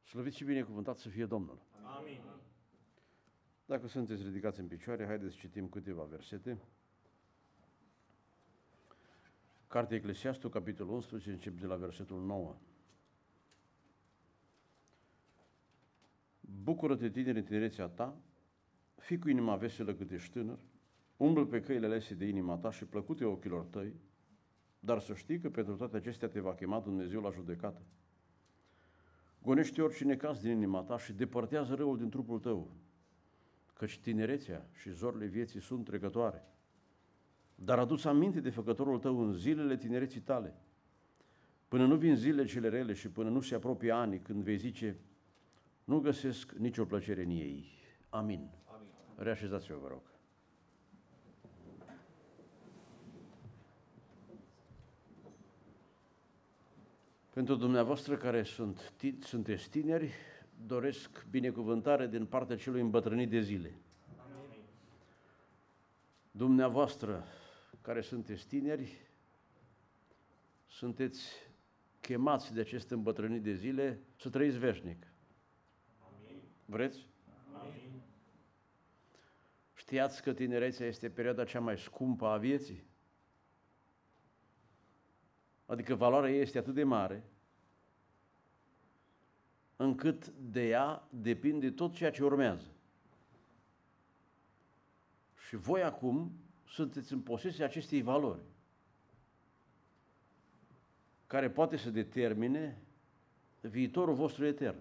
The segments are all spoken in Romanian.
Slăvit și binecuvântat să fie Domnul! Amin. Dacă sunteți ridicați în picioare, haideți să citim câteva versete. Cartea Eclesiastul, capitolul 11, încep de la versetul 9. Bucură-te, tineri, în tinerețea ta, fii cu inima veselă cât ești tânăr, umblă pe căile alese de inima ta și plăcute ochilor tăi, dar să știi că pentru toate acestea te va chema Dumnezeu la judecată. Gonește orice necaz din inima ta și depărtează răul din trupul tău, căci tinerețea și zorile vieții sunt trecătoare. Dar adu-ți aminte de făcătorul tău în zilele tinereții tale, până nu vin zilele cele rele și până nu se apropie anii când vei zice, nu găsesc nicio plăcere în ei. Amin. Amin. Reașezați-vă, vă rog. Pentru dumneavoastră care sunteți tineri, doresc binecuvântare din partea celui îmbătrânit de zile. Amin. Dumneavoastră care sunteți tineri, sunteți chemați de acest îmbătrânit de zile să trăiți veșnic. Amin. Vreți? Amin. Știați că tinerețea este perioada cea mai scumpă a vieții? Adică valoarea ei este atât de mare, încât de ea depinde tot ceea ce urmează. Și voi acum sunteți în posesia acestei valori, care poate să determine viitorul vostru etern.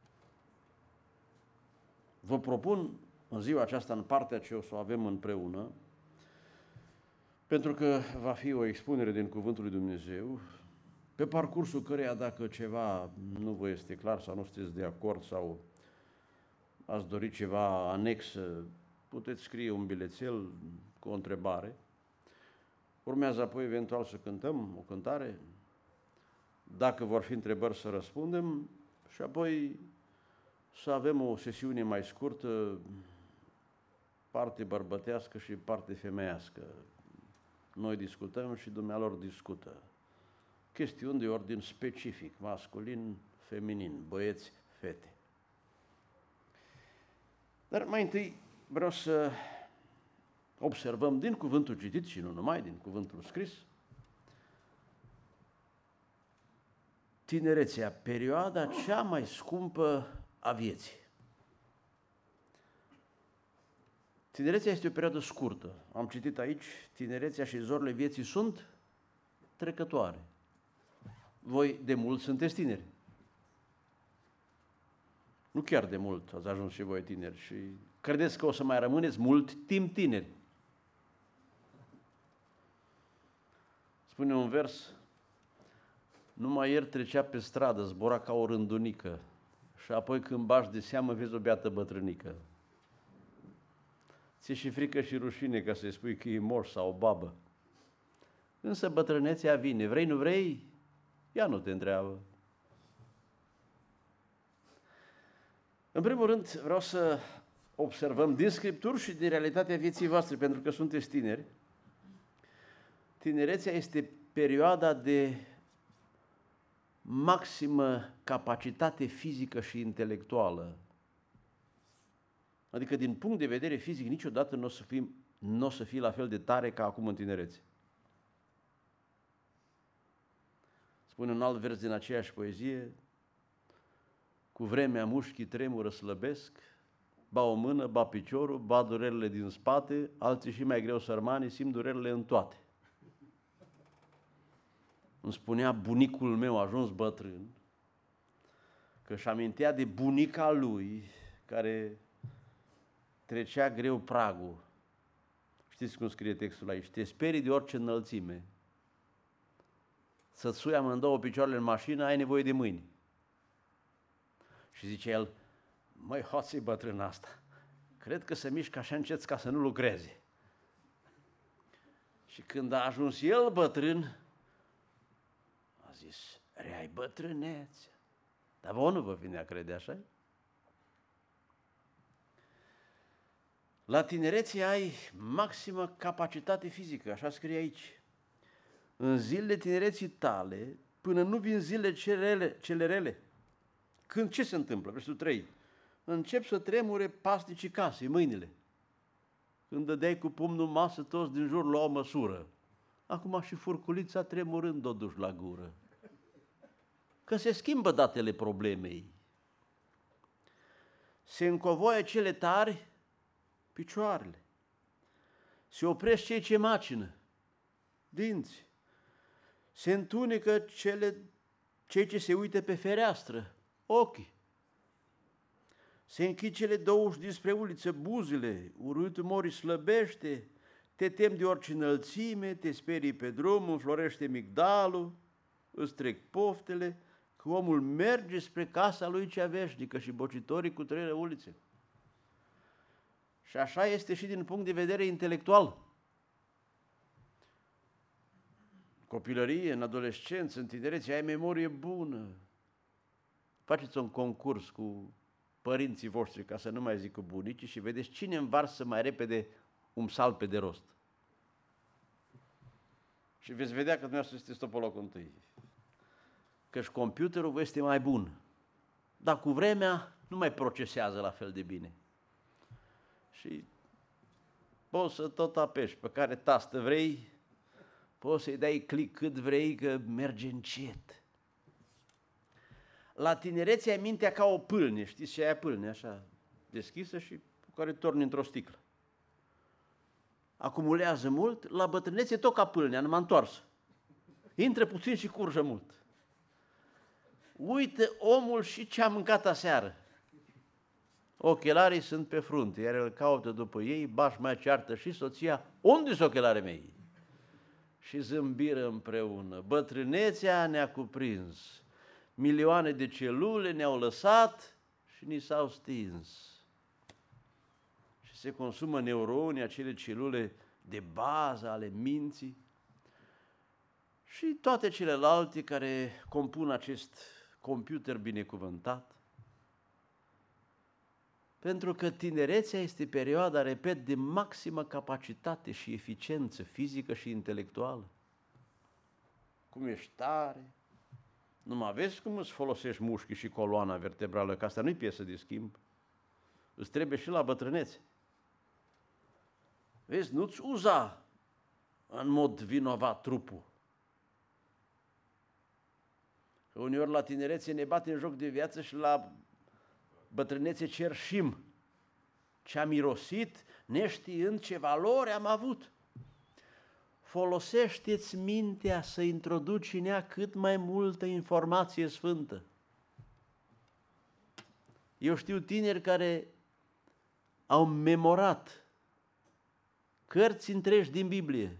Vă propun în ziua aceasta, în partea ce o să o avem împreună, pentru că va fi o expunere din Cuvântul lui Dumnezeu, pe parcursul căreia, dacă ceva nu vă este clar sau nu sunteți de acord sau ați dori ceva anex, puteți scrie un bilețel cu o întrebare. Urmează apoi eventual să cântăm o cântare, dacă vor fi întrebări să răspundem și apoi să avem o sesiune mai scurtă, parte bărbătească și parte femeiască. Noi discutăm și dumnealor discută. Chestiuni de ordin specific, masculin, feminin, băieți, fete. Dar mai întâi vreau să observăm din cuvântul citit și nu numai, din cuvântul scris, tinerețea, perioada cea mai scumpă a vieții. Tinerețea este o perioadă scurtă. Am citit aici, tinerețea și zorile vieții sunt trecătoare. Voi de mult sunteți tineri. Nu chiar de mult ați ajuns și voi tineri și credeți că o să mai rămâneți mult timp tineri. Spune un vers, numai ieri trecea pe stradă, zbura ca o rândunică și apoi când bași de seamă vezi o beată bătrânică. Ți-e și frică și rușine ca să-i spui că e moș sau o babă. Însă bătrânețea vine, vrei, nu vrei, ea nu te întreabă. În primul rând vreau să observăm din Scripturi și din realitatea vieții voastre, pentru că sunteți tineri. Tinerețea este perioada de maximă capacitate fizică și intelectuală. Adică din punct de vedere fizic niciodată nu o să fii la fel de tare ca acum în tinerețe. Spune un alt vers din aceeași poezie, cu vremea mușchii tremură slăbesc, ba o mână, ba piciorul, ba durerile din spate, alții și mai greu sărmanii simt durerile în toate. Îmi spunea bunicul meu, ajuns bătrân, că își amintea de bunica lui, care trecea greu pragul. Știți cum scrie textul aici? Te sperii de orice înălțime. Să-ți sui amândouă picioarele în mașină, ai nevoie de mâini. Și zice el, măi, hoții bătrân asta, cred că se mișcă așa încet ca să nu lucreze. Și când a ajuns el bătrân, a zis, rea-i bătrânețea. Dar vouă nu vă vine a crede așa? La tinerețe ai maximă capacitate fizică, așa scrie aici. În zilele tinereții tale, până nu vin zilele cele rele, Când ce se întâmplă? Versetul 3. Încep să tremure pasnicii casei, mâinile. Când dădeai cu pumnul masă, toți din jur luau măsură. Acum și furculița tremurând o duci la gură. Că se schimbă datele problemei. Se încovoie cele tari picioarele. Se opresc cei ce macină, dinți. Se întunecă cei ce se uită pe fereastră, ochii. Se închid cele două uși dinspre uliță, buzele, urâtul mori slăbește, te temi de orice înălțime, te sperii pe drum, înflorește migdalul, îți trec poftele, că omul merge spre casa lui cea veșnică și bocitorii cu trei ulițe. Și așa este și din punct de vedere intelectual. Copilărie, în adolescență, în tinerețe, ai memorie bună. Faceți un concurs cu părinții voștri, ca să nu mai zic cu bunicii, și vedeți cine învarsă mai repede un psalm de rost. Și veți vedea că dumneavoastră sunteți pe locul întâi. Căci computerul vă este mai bun, dar cu vremea nu mai procesează la fel de bine. Și poți să tot apeși pe care tastă vrei, poți să-i dai click cât vrei, că merge încet. La tinerețe ai mintea ca o pâlnie, știți ce e aia pâlnie, așa, deschisă și cu care torni într-o sticlă. Acumulează mult, la bătrânețe tot ca pâlnea, numai întoarsă. Intră puțin și curge mult. Uită omul și ce a mâncat aseară. Ochelarii sunt pe frunte, iar el caută după ei, bași mai ceartă și soția, unde-s ochelarii mei? Și zâmbiră împreună. Bătrânețea ne-a cuprins, milioane de celule ne-au lăsat și ni s-au stins. Și se consumă neuronii, acele celule de bază ale minții și toate celelalte care compun acest computer binecuvântat. Pentru că tinerețea este perioada, repet, de maximă capacitate și eficiență fizică și intelectuală. Cum ești tare, nu mai vezi cum îți folosești mușchii și coloana vertebrală, că asta nu-i piesă de schimb. Îți trebuie și la bătrânețe. Vezi, nu-ți uza în mod vinovat trupul. Că uneori la tinerețe ne bate în joc de viață și la bătrânețe cerșim ce am mirosit, neștiind ce valori am avut. Folosește-ți mintea să introduci în ea cât mai multă informație sfântă. Eu știu tineri care au memorat cărți întregi din Biblie.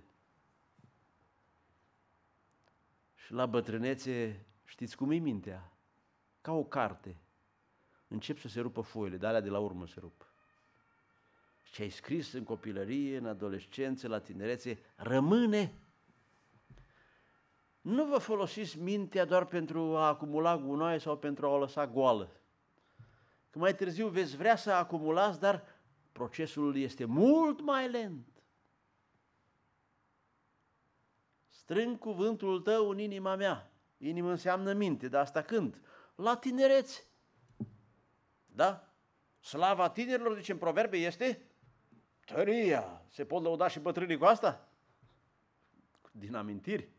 Și la bătrânețe, știți cum e mintea? Ca o carte. Încep să se rupă foile, de alea de la urmă se rup. Ce ai scris în copilărie, în adolescență, la tinerețe, rămâne. Nu vă folosiți mintea doar pentru a acumula gunoaie sau pentru a o lăsa goală. Că mai târziu veți vrea să acumulați, dar procesul este mult mai lent. Strâng cuvântul tău în inima mea. Inimă înseamnă minte, dar asta când? La tinerețe. Da? Slava tinerilor, zice în Proverbe, este tăria. Se pot lăuda și bătrânii cu asta? Din amintiri.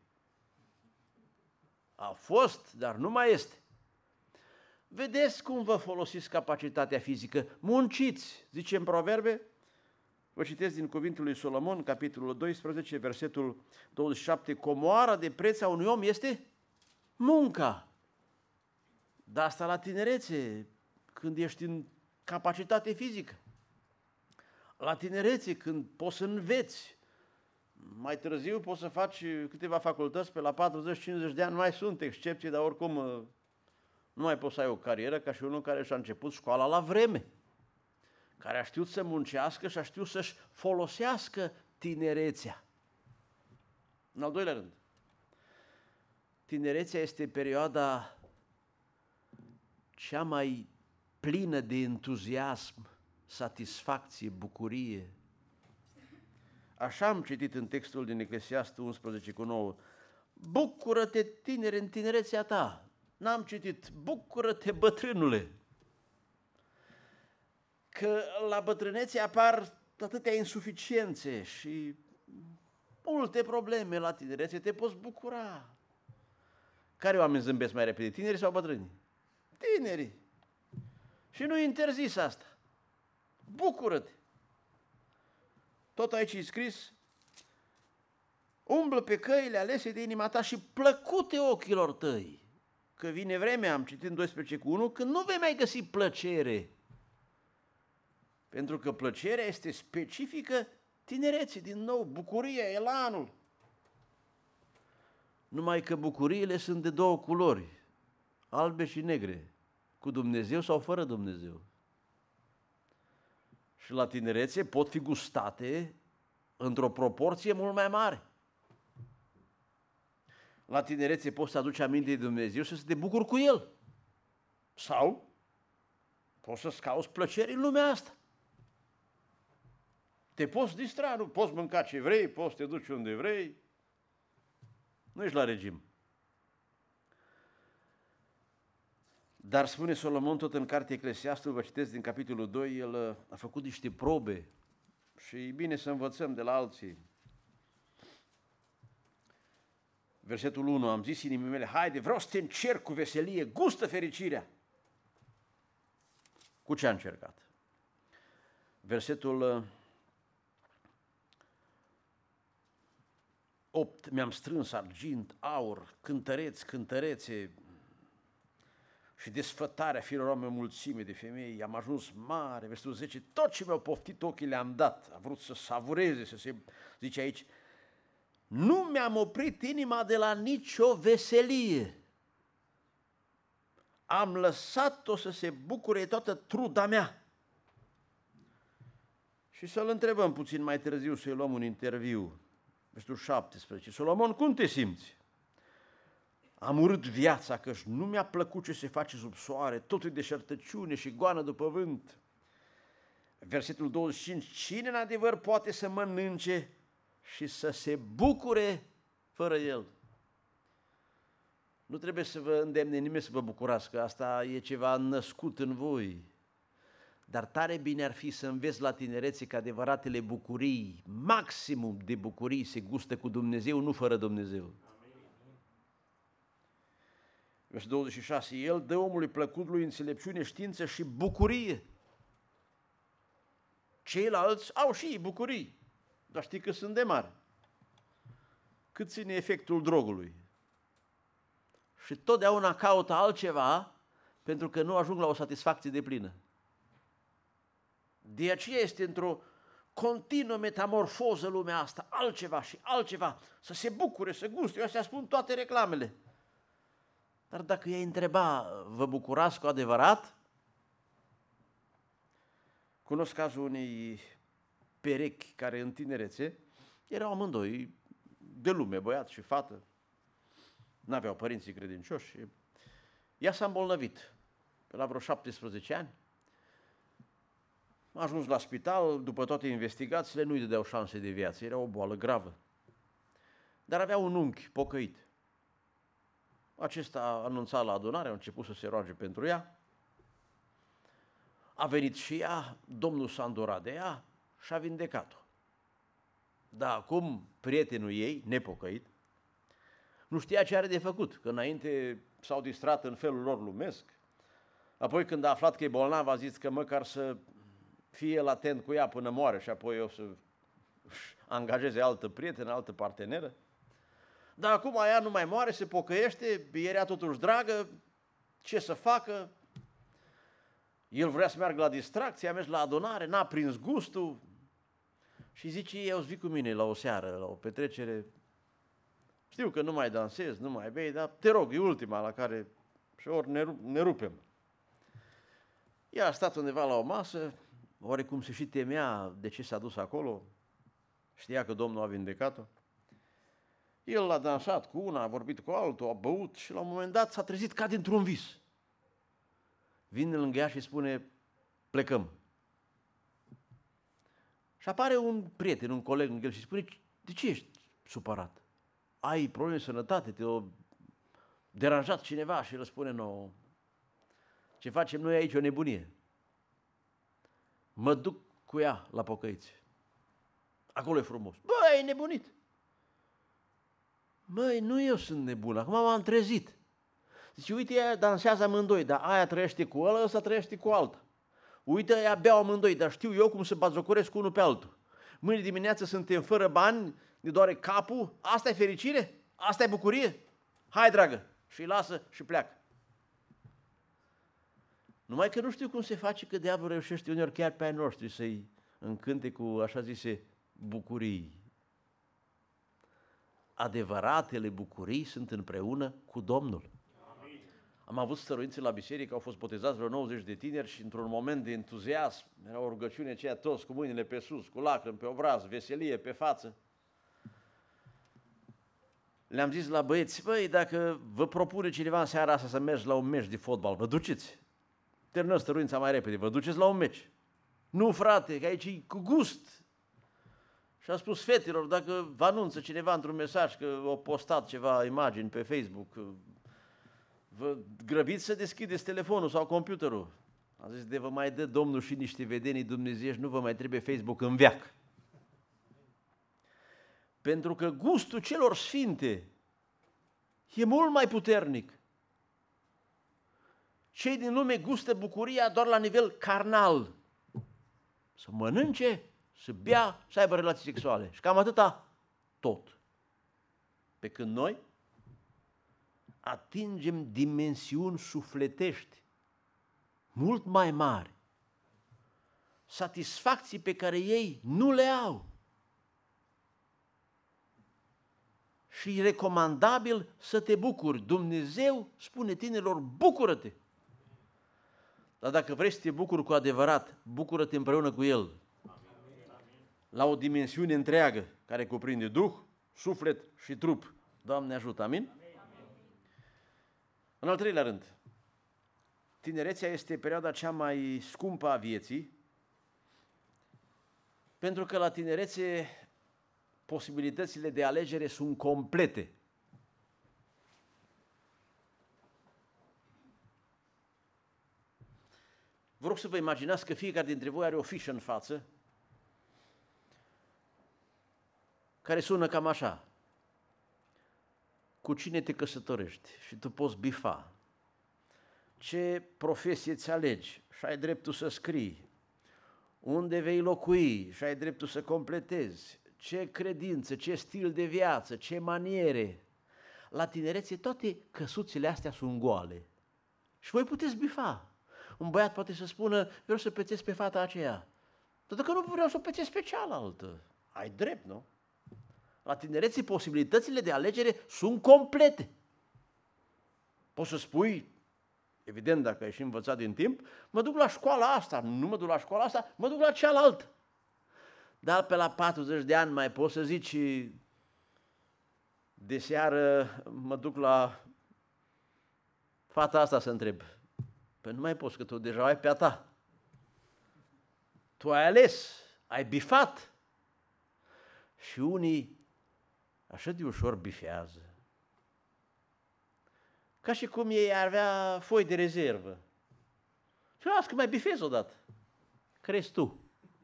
A fost, dar nu mai este. Vedeți cum vă folosiți capacitatea fizică. Munciți, zice în Proverbe. Vă citesc din cuvântul lui Solomon, capitolul 12, versetul 27. Comoara de preț a unui om este munca. Dar asta la tinerețe, când ești în capacitate fizică. La tinerețe, când poți să înveți. Mai târziu poți să faci câteva facultăți, pe la 40-50 de ani mai sunt excepții, dar oricum nu mai poți să ai o carieră ca și unul care și-a început școala la vreme, care a știut să muncească și a știut să-și folosească tinerețea. În al doilea rând, tinerețea este perioada cea mai plină de entuziasm, satisfacție, bucurie. Așa am citit în textul din Eclesiastul 11:9. Bucură-te, tinere, în tinerețea ta. N-am citit, bucură-te, bătrânule, că la bătrânețe apar atâtea insuficiențe și multe probleme. La tinerețe te poți bucura. Care oameni zâmbesc mai repede, tinerii sau bătrâni? Tinerii. Și nu interzis asta. Bucură-te. Tot aici e scris, umblă pe căile alese de inima ta și plăcute ochilor tăi. Că vine vremea, am citit în 12:1, când nu vei mai găsi plăcere. Pentru că plăcerea este specifică tinereții, din nou, bucuria, elanul. Numai că bucuriile sunt de două culori, albe și negre, cu Dumnezeu sau fără Dumnezeu. Și la tinerețe pot fi gustate într-o proporție mult mai mare. La tinerețe poți să aduci aminte de Dumnezeu și să te bucuri cu El. Sau poți să-ți cauți plăceri în lumea asta. Te poți distra, nu poți mânca ce vrei, poți să te duci unde vrei. Nu ești la regim. Dar spune Solomon tot în cartea Eclesiastul, vă citesc din capitolul 2, el a făcut niște probe și e bine să învățăm de la alții. Versetul 1, am zis inimii mele, haide, vreau să te încerc cu veselie, gustă fericirea. Cu ce a încercat? Versetul 8, mi-am strâns argint, aur, cântărețe și desfătarea fiilor oameni, mulțime de femei, am ajuns mare, versetul 10, tot ce mi-au poftit ochii le-am dat, a vrut să savureze, să se, zice aici, nu mi-am oprit inima de la nicio veselie. Am lăsat-o să se bucure toată truda mea. Și să-l întrebăm puțin mai târziu, să-i luăm un interviu. Versetul 17. Solomon, cum te simți? Am urât viața, căci nu mi-a plăcut ce se face sub soare, totul e deșertăciune și goană după vânt. Versetul 25. Cine în adevăr poate să mănânce și să se bucure fără el? Nu trebuie să vă îndemne nimeni să vă bucurați, că asta e ceva născut în voi. Dar tare bine ar fi să înveți la tinerețe că adevăratele bucurii, maximum de bucurii se gustă cu Dumnezeu, nu fără Dumnezeu. Versetul 26. El dă omului plăcutului înțelepciune, știință și bucurie. Ceilalți au și ei bucurii, dar știi că sunt de mari. Cât ține efectul drogului. Și totdeauna caută altceva pentru că nu ajung la o satisfacție deplină. De aceea este într-o continuă metamorfoză lumea asta, altceva și altceva, să se bucure, să guste. Eu astea spun toate reclamele. Dar dacă i-ai întreba, vă bucurați cu adevărat? Cunosc cazul unei perechi care în tinerețe erau amândoi de lume, băiat și fată, n-aveau părinții credincioși. Ea s-a îmbolnăvit pe la vreo 17 ani. A ajuns la spital, după toate investigațiile, nu-i dădeau șanse de viață, era o boală gravă. Dar avea un unchi pocăit. Acesta a anunțat la adunare, a început să se roage pentru ea. A venit și ea, Domnul s-a îndurat de ea și a vindecat-o. Dar acum prietenul ei, nepocăit, nu știa ce are de făcut, că înainte s-au distrat în felul lor lumesc. Apoi când a aflat că e bolnav, a zis că măcar să fie el atent cu ea până moare și apoi o să angajeze altă prietenă, altă parteneră. Dar acum ea nu mai moare, se pocăiește, era totuși dragă, ce să facă? El vrea să meargă la distracție, a mers la adunare, n-a prins gustul și zice, eu vii cu mine la o seară, la o petrecere. Știu că nu mai dansezi, nu mai bei, dar te rog, e ultima la care și ori ne rupem. Ea a stat undeva la o masă, oarecum se și temea de ce s-a dus acolo, știa că Domnul a vindecat-o. El l-a dansat cu una, a vorbit cu altul, a băut și la un moment dat s-a trezit ca dintr-un vis. Vine lângă ea și spune, plecăm. Și apare un prieten, un coleg lângă el și spune, de ce ești supărat? Ai probleme de sănătate, deranjat cineva și răspune nouă, ce facem noi aici, o nebunie. Mă duc cu ea la pocăiți. Acolo e frumos. Băi, e nebunit. Măi, nu eu sunt nebun, acum m-am trezit. Zice, uite, ea dansează amândoi, dar aia trăiește cu ăla, ăsta trăiește cu alta. Uite, ea beau amândoi, dar știu eu cum să batjocoresc unul pe altul. Mâine dimineață suntem fără bani, ne doare capul, asta e fericire? Asta e bucurie? Hai, dragă, și lasă și pleacă. Numai că nu știu cum se face că diavolul reușește uneori chiar pe ai noștri să-i încânte cu așa zise bucurii. Adevăratele bucurii sunt împreună cu Domnul. Amin. Am avut stăruințe la biserică, au fost botezați vreo 90 de tineri și într-un moment de entuziasm, era o rugăciune aceea toți cu mâinile pe sus, cu lacrimi pe obraz, veselie pe față. Le-am zis la băieți, băi, dacă vă propune cineva în seara asta să mergi la un meci de fotbal, vă duceți? Terminăm stăruința mai repede, vă duceți la un meci? Nu, frate, că aici e cu gust. Și a spus fetelor, dacă vă anunță cineva într-un mesaj că au postat ceva imagini pe Facebook, vă grăbiți să deschideți telefonul sau computerul. A zis, de vă mai dă Domnul și niște vedenii dumnezeiești, nu vă mai trebuie Facebook în veac. Pentru că gustul celor sfinte e mult mai puternic. Cei din lume gustă bucuria doar la nivel carnal. Să mănânce, să bea, să aibă relații sexuale. Și cam atâta tot. Pe când noi atingem dimensiuni sufletești mult mai mari. Satisfacții pe care ei nu le au. Și e recomandabil să te bucuri. Dumnezeu spune tinerilor, bucură-te! Dar dacă vrei să te bucuri cu adevărat, bucură-te împreună cu El. La o dimensiune întreagă, care cuprinde Duh, suflet și trup. Doamne ajută, amin? În al treilea rând, tinerețea este perioada cea mai scumpă a vieții, pentru că la tinerețe posibilitățile de alegere sunt complete. Vă rog să vă imaginați că fiecare dintre voi are o fișă în față care sună cam așa. Cu cine te căsătorești? Și tu poți bifa. Ce profesie îți alegi? Și ai dreptul să scrii. Unde vei locui? Și ai dreptul să completezi. Ce credință, ce stil de viață, ce maniere. La tinerețe toate căsuțele astea sunt goale. Și voi puteți bifa. Un băiat poate să spună, vreau să pețesc pe fata aceea. Dar dacă nu vreau să pețesc pe cealaltă, ai drept, nu? La tinerețe posibilitățile de alegere sunt complete. Poți să spui, evident dacă ai și învățat din timp, mă duc la școala asta, nu mă duc la școala asta, mă duc la cealaltă. Dar pe la 40 de ani mai poți să zici, de seară mă duc la fata asta să întreb. Păi nu mai poți, că tu deja ai pe a ta. Tu ai ales, ai bifat. Și unii așa de ușor bifează. Ca și cum ei ar avea foi de rezervă. Și las că mai bifezi odată. Crezi tu.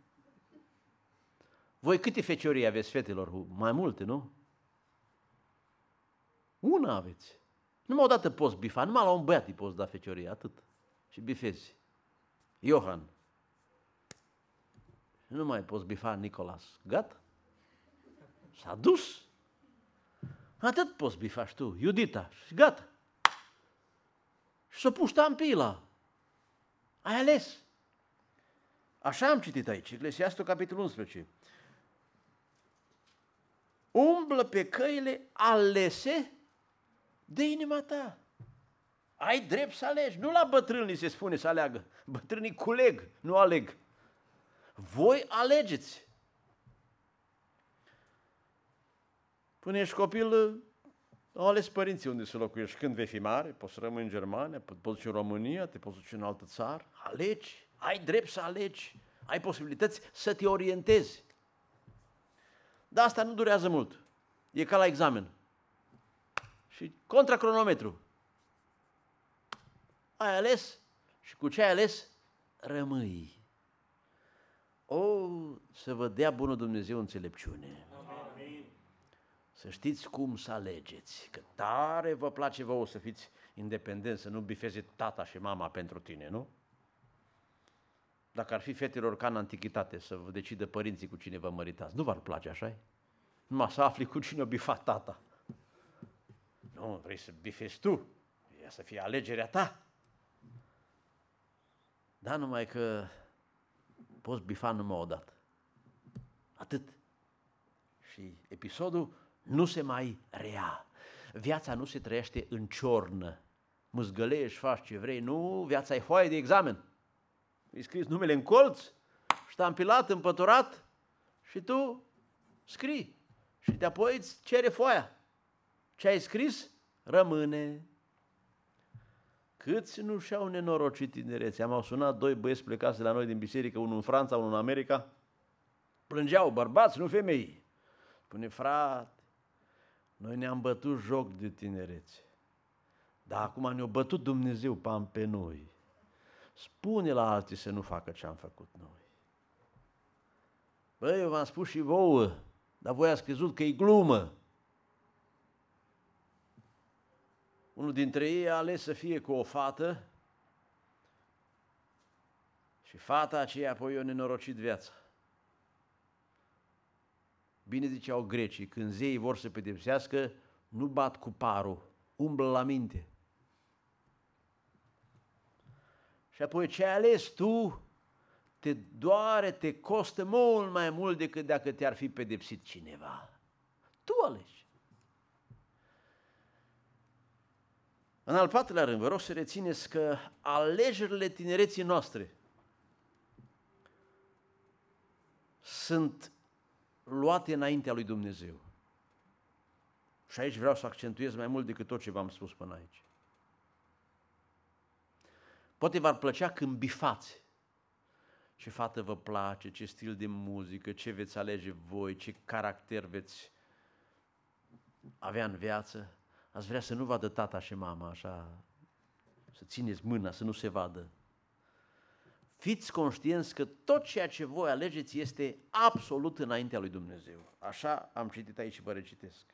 Voi câte feciorii aveți, fetelor? Mai multe, nu? Una aveți. Numai odată poți bifa, numai la un băiat îi poți da feciorie, atât. Și bifezi. Iohan. Nu mai poți bifa Nicolas. Gata? S-a dus. Atât poți bifa și tu, Iudita. Și gata. Și s-o pus tampila. Ai ales. Așa am citit aici, Eclesiastul, capitolul 11. Umblă pe căile alese de inima ta. Ai drept să alegi. Nu la bătrânii se spune să aleagă. Bătrânii culeg, nu aleg. Voi alegeți. Până ești copil, au ales părinții unde să locuiești. Când vei fi mare, poți să rămâi în Germania, poți duci în România, te poți duci în altă țară. Alegi, ai drept să alegi. Ai posibilități să te orientezi. Dar asta nu durează mult. E ca la examen. Și contra cronometru. ai ales și cu ce ai ales, rămâi. O, să vă dea bunul Dumnezeu înțelepciune. Amin. Să știți cum să alegeți, că tare vă place vouă să fiți independenți, să nu bifeze tata și mama pentru tine, nu? Dacă ar fi fetelor ca în antichitate, să vă decidă părinții cu cine vă măritați, nu v-ar place, așa-i? Numai să afli cu cine a bifat tata. Nu, vrei să bifezi tu, ea să fie alegerea ta. Da, numai că poți bifa numai odată. Atât. Și episodul nu se mai rea. Viața nu se trăiește în ciornă. Mâzgălești, faci ce vrei. Nu, viața e foaie de examen. Îi scris numele în colț, ștampilat, împăturat și tu scrii. Și de apoi îți cere foaia. Ce ai scris, rămâne. Câți nu și-au nenorocit tinerețe? Am sunat 2 băieți plecați de la noi din biserică, unul în Franța, unul în America. Plângeau, bărbați, nu femei. Spune, frate, noi ne-am bătut joc de tinerețe. Dar acum ne-a bătut Dumnezeu pe noi. Spune la alții să nu facă ce am făcut noi. Băi, eu v-am spus și vouă, dar voi ați crezut că e glumă. Unul dintre ei a ales să fie cu o fată și fata aceea apoi i-a nenorocit viața. Bine ziceau grecii, când zeii vor să pedepsească, nu bat cu parul, umblă la minte. Și apoi ce ai ales tu te doare, te costă mult mai mult decât dacă te-ar fi pedepsit cineva. Tu alegi. În al 4-lea rând, vă rog să rețineți că alegerile tinereții noastre sunt luate înaintea lui Dumnezeu. Și aici vreau să accentuez mai mult decât tot ce v-am spus până aici. Poate v-ar plăcea când bifați. Ce fată vă place, ce stil de muzică, ce veți alege voi, ce caracter veți avea în viață. Ați vrea să nu vadă tata și mama așa, să țineți mâna, să nu se vadă. Fiți conștienți că tot ceea ce voi alegeți este absolut înaintea lui Dumnezeu. Așa am citit aici și vă recitesc.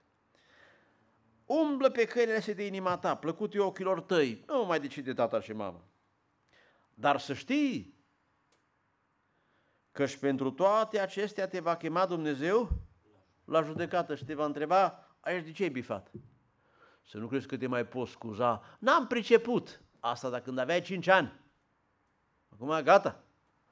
Umblă pe căile astea de inima ta, plăcut e ochilor tăi, nu mai decide tata și mama. Dar să știi că și pentru toate acestea te va chema Dumnezeu la judecată și te va întreba, aici de ce ai bifat? Să nu crezi că te mai poți scuza. N-am priceput. Asta dacă când aveai 5 ani. Acum gata.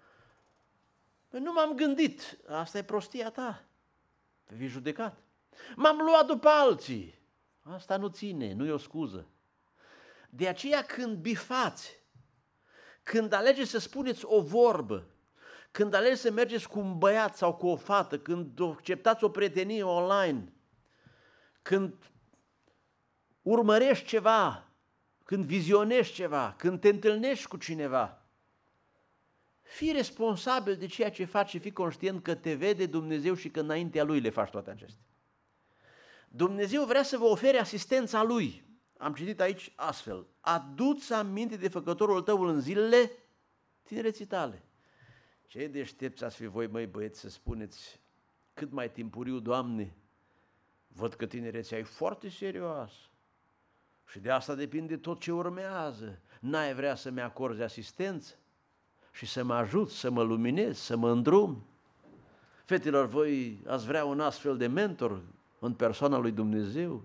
Păi nu m-am gândit. Asta e prostia ta. Te vei judecat. M-am luat după alții. Asta nu ține, nu e o scuză. De aceea când bifați, când alegeți să spuneți o vorbă, când alegeți să mergeți cu un băiat sau cu o fată, când acceptați o prietenie online, când urmărești ceva, când vizionezi ceva, când te întâlnești cu cineva, fii responsabil de ceea ce faci și fii conștient că te vede Dumnezeu și că înaintea Lui le faci toate acestea. Dumnezeu vrea să vă ofere asistența Lui. Am citit aici astfel, adu-ți aminte de făcătorul tău în zilele tinereții tale. Ce deștepți ați fi voi, măi băieți, să spuneți cât mai timpuriu, Doamne, văd că tinerețea e foarte serioasă și de asta depinde tot ce urmează. N-ai vrea să-mi acorzi asistență și să mă ajut, să mă luminez, să mă îndrum? Fetelor, voi ați vrea un astfel de mentor în persoana lui Dumnezeu?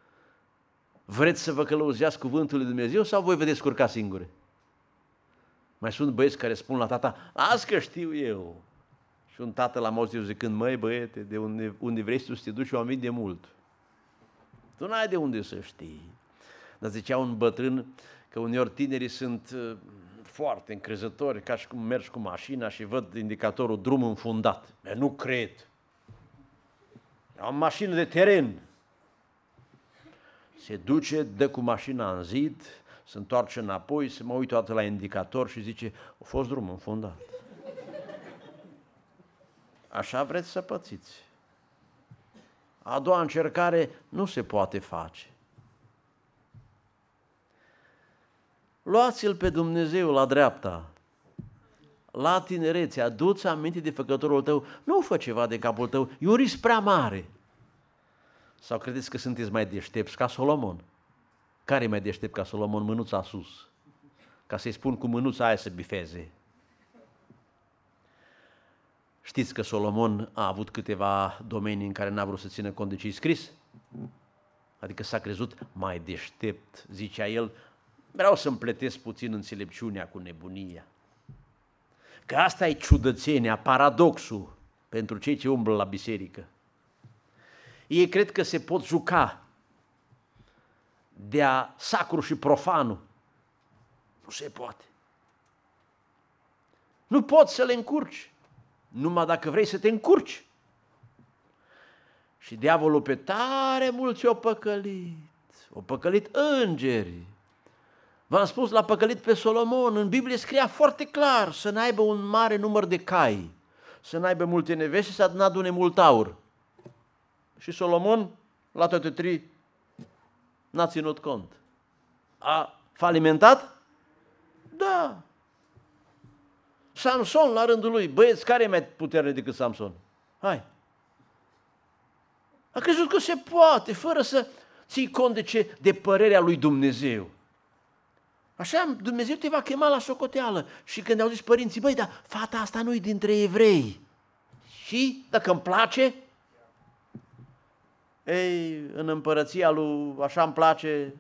Vreți să vă călăuzească cuvântul lui Dumnezeu sau voi vă descurca singure? Mai sunt băieți care spun la tata, las că știu eu. Și un tată l-am auzit zicând, măi băiete, de unde vrei să te duci, eu am venit de mult. Tu n-ai de unde să știi. Dar zicea un bătrân că uneori tinerii sunt foarte încrezători, ca și cum mergi cu mașina și văd indicatorul drum înfundat. Eu nu cred. Am mașină de teren. Se duce, dă cu mașina în zid, se întoarce înapoi, se mă uită toată la indicator și zice, a fost drum înfundat. Așa vreți să pățiți. A doua încercare nu se poate face. luați-L pe Dumnezeu la dreapta. La tinerețe, adu-ți aminte de făcătorul tău, nu fă ceva de capul tău, e un risc prea mare. Sau credeți că sunteți mai deștepți ca Solomon? Care e mai deștept ca Solomon? Mânuța sus, ca să-i spun cu mânuța aia să bifeze. Știți că Solomon a avut câteva domenii în care n-a vrut să țină cont de ce-i scris? Adică s-a crezut mai deștept, zicea el, vreau să împletesc puțin înțelepciunea cu nebunia. Că asta e ciudățenia, paradoxul pentru cei ce umblă la biserică. Ei cred că se pot juca de-a sacru și profanul. Nu se poate. Nu poți să le încurci, numai dacă vrei să te încurci. Și diavolul pe tare mulți o păcălit îngerii. V-am spus, l-a păcălit pe Solomon, în Biblie scria foarte clar să n-aibă un mare număr de cai, să n-aibă multe neveste, să n-adune mult aur. Și Solomon, la toate trei, n-a ținut cont. A falimentat? Da. Samson, la rândul lui, băieți, care e mai puternic decât Samson? Hai. A crezut că se poate, fără să ții cont de părerea lui Dumnezeu. Așa, Dumnezeu te va chema la socoteală. Și când au zis părinții, băi, dar fata asta nu-i dintre evrei. Și dacă îmi place, ei, în împărăția lui așa îmi place,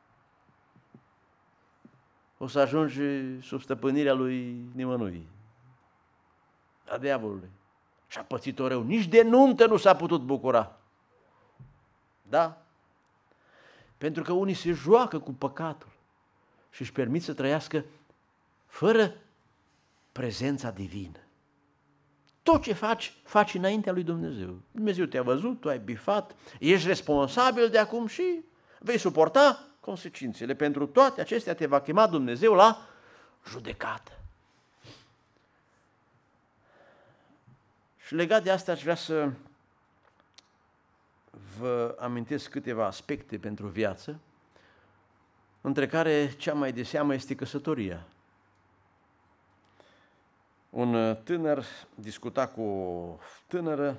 o să ajungi sub stăpânirea lui nimănui, a diavolului. Și a pățit-o rău. Nici de nuntă nu s-a putut bucura. Da? Pentru că unii se joacă cu păcatul și își permit să trăiască fără prezența divină. Tot ce faci, faci înaintea lui Dumnezeu. Dumnezeu te-a văzut, tu ai bifat, ești responsabil de acum și vei suporta consecințele. Pentru toate acestea te va chema Dumnezeu la judecată. Și legat de asta aș vrea să vă amintesc câteva aspecte pentru viață, între care cea mai de seamă este căsătoria. Un tânăr discuta cu o tânără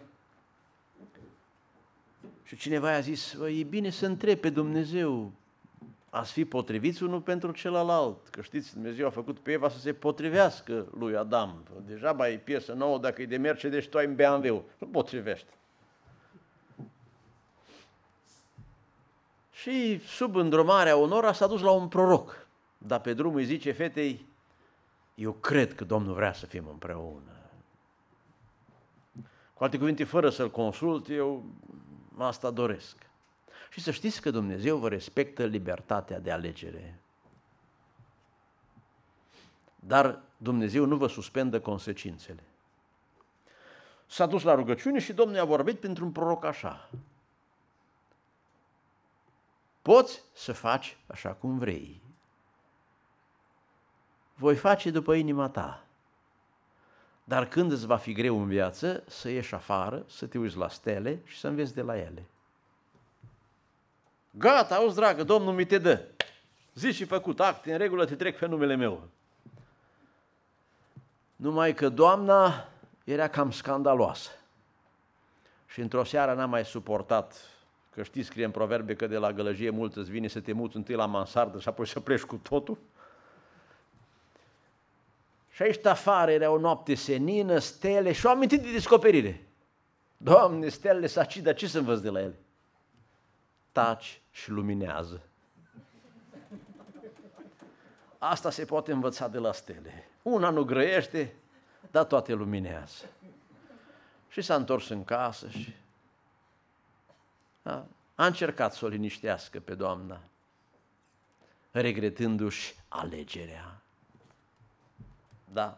și cineva i-a zis, e bine să întrebi pe Dumnezeu, ați fi potriviți unul pentru celălalt, că știți, Dumnezeu a făcut pe Eva să se potrivească lui Adam. Deja e piesă nouă, dacă e de Mercedes și tu ai în BMW, nu potrivește. Și sub îndrumarea unora s-a dus la un proroc, dar pe drum îi zice fetei, eu cred că Domnul vrea să fim împreună. Cu alte cuvinte, fără să-l consult, eu asta doresc. Și să știți că Dumnezeu vă respectă libertatea de alegere. Dar Dumnezeu nu vă suspendă consecințele. S-a dus la rugăciune și Domnul i-a vorbit printr-un proroc așa. Poți să faci așa cum vrei. Voi face după inima ta. Dar când îți va fi greu în viață, să ieși afară, să te uiți la stele și să înveți de la ele. Gata, auzi, dragă, Domnul mi te dă. Zici și făcut, acte în regulă, te trec pe numele meu. Numai că doamna era cam scandaloasă. Și într-o seară n-a mai suportat, că știi, scrie în proverbe că de la gălăgie mult îți vine să te muți întâi la mansardă și apoi să pleci cu totul. Și aici afară era o noapte senină, stele și o amintit de descoperire. Doamne, stelele s-acid, dar ce să învăț de la ele? Taci și luminează. Asta se poate învăța de la stele. Una nu grăiește, dar toate luminează. Și s-a întors în casă și a încercat să o liniștească pe doamna, regretându-și alegerea. Da.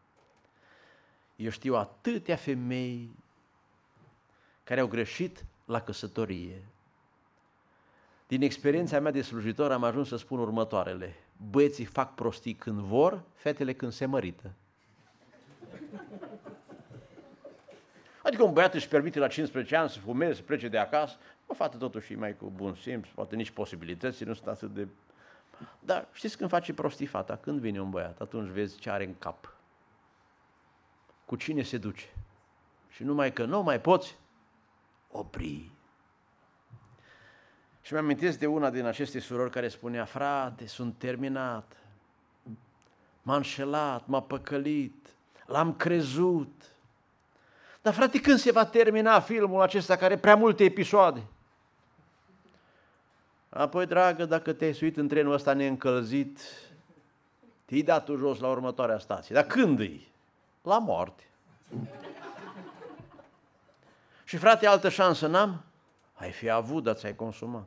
Eu știu atâtea femei care au greșit la căsătorie. Din experiența mea de slujitor am ajuns să spun următoarele. Băieții fac prostii când vor, fetele când se mărită. Adică un băiat își permite la 15 ani să fumeze, să plece de acasă, o fată totuși mai cu bun simț, poate nici posibilități, nu sunt atât de... Dar știți când face prostii fata? Când vine un băiat, atunci vezi ce are în cap. Cu cine se duce. Și numai că nu mai poți opri. Și mi-amintesc de una din aceste surori care spunea, frate, sunt terminat, m-a înșelat, m-a păcălit, l-am crezut. Dar frate, când se va termina filmul acesta care are prea multe episoade? Apoi, dragă, dacă te-ai suit în trenul ăsta neîncălzit, te-ai dat tu jos la următoarea stație. Dar când îi? La moarte. Și frate, altă șansă n-am? Ai fi avut, dar ți-ai consumat.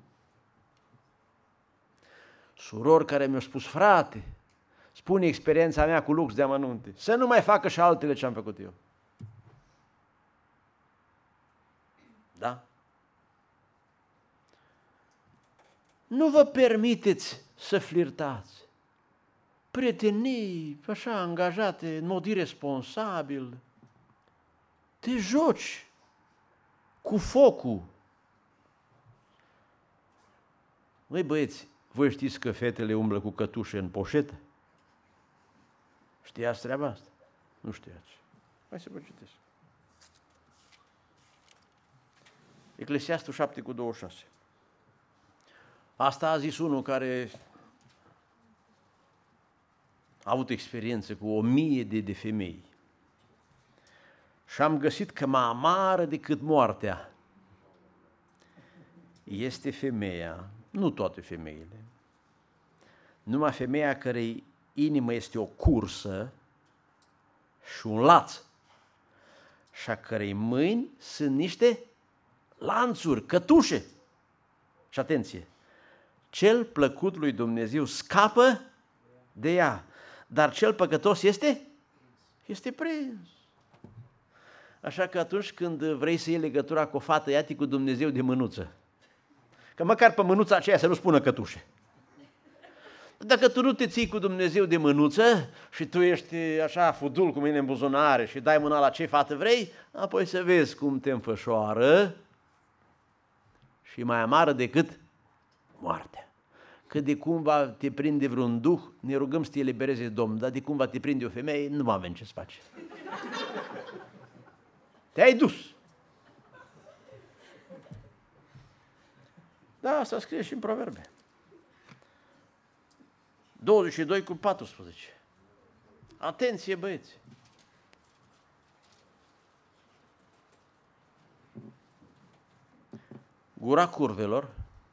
Surori care mi-au spus, frate, spune experiența mea cu lux de amănunte, să nu mai facă și altele ce am făcut eu. Da? Nu vă permiteți să flirtați. Prietenii, așa, angajate, în mod irresponsabil, te joci cu focul. Măi băieți, voi știți că fetele umblă cu cătușe în poșetă? Știați treaba asta? Nu știați. Hai să vă citesc. Eclesiastul 7:26. Asta a zis unul care a avut experiență cu 1000 de femei. Și am găsit că mai amară decât moartea este femeia, nu toate femeile, numai femeia cărei inimă este o cursă și un laț și a cărei mâini sunt niște lanțuri, cătușe. Și atenție, cel plăcut lui Dumnezeu scapă de ea, dar cel păcătos este prins. Așa că atunci când vrei să iei legătura cu o fată, ia-te cu Dumnezeu de mânuță. Că măcar pe mânuța aceea să nu spună cătușe. Dacă tu nu te ții cu Dumnezeu de mânuță și tu ești așa fudul cu mine în buzunare și dai mâna la ce fată vrei, apoi să vezi cum te înfășoară și mai amară decât moartea. Că de cumva te prinde vreun duh, ne rugăm să te elibereze Domnul, dar de cumva te prinde o femeie, nu mai avem ce să faci. Te-ai dus. Da, asta scrie și în Proverbe. 22:14. Atenție, băieți! Gura curvelor,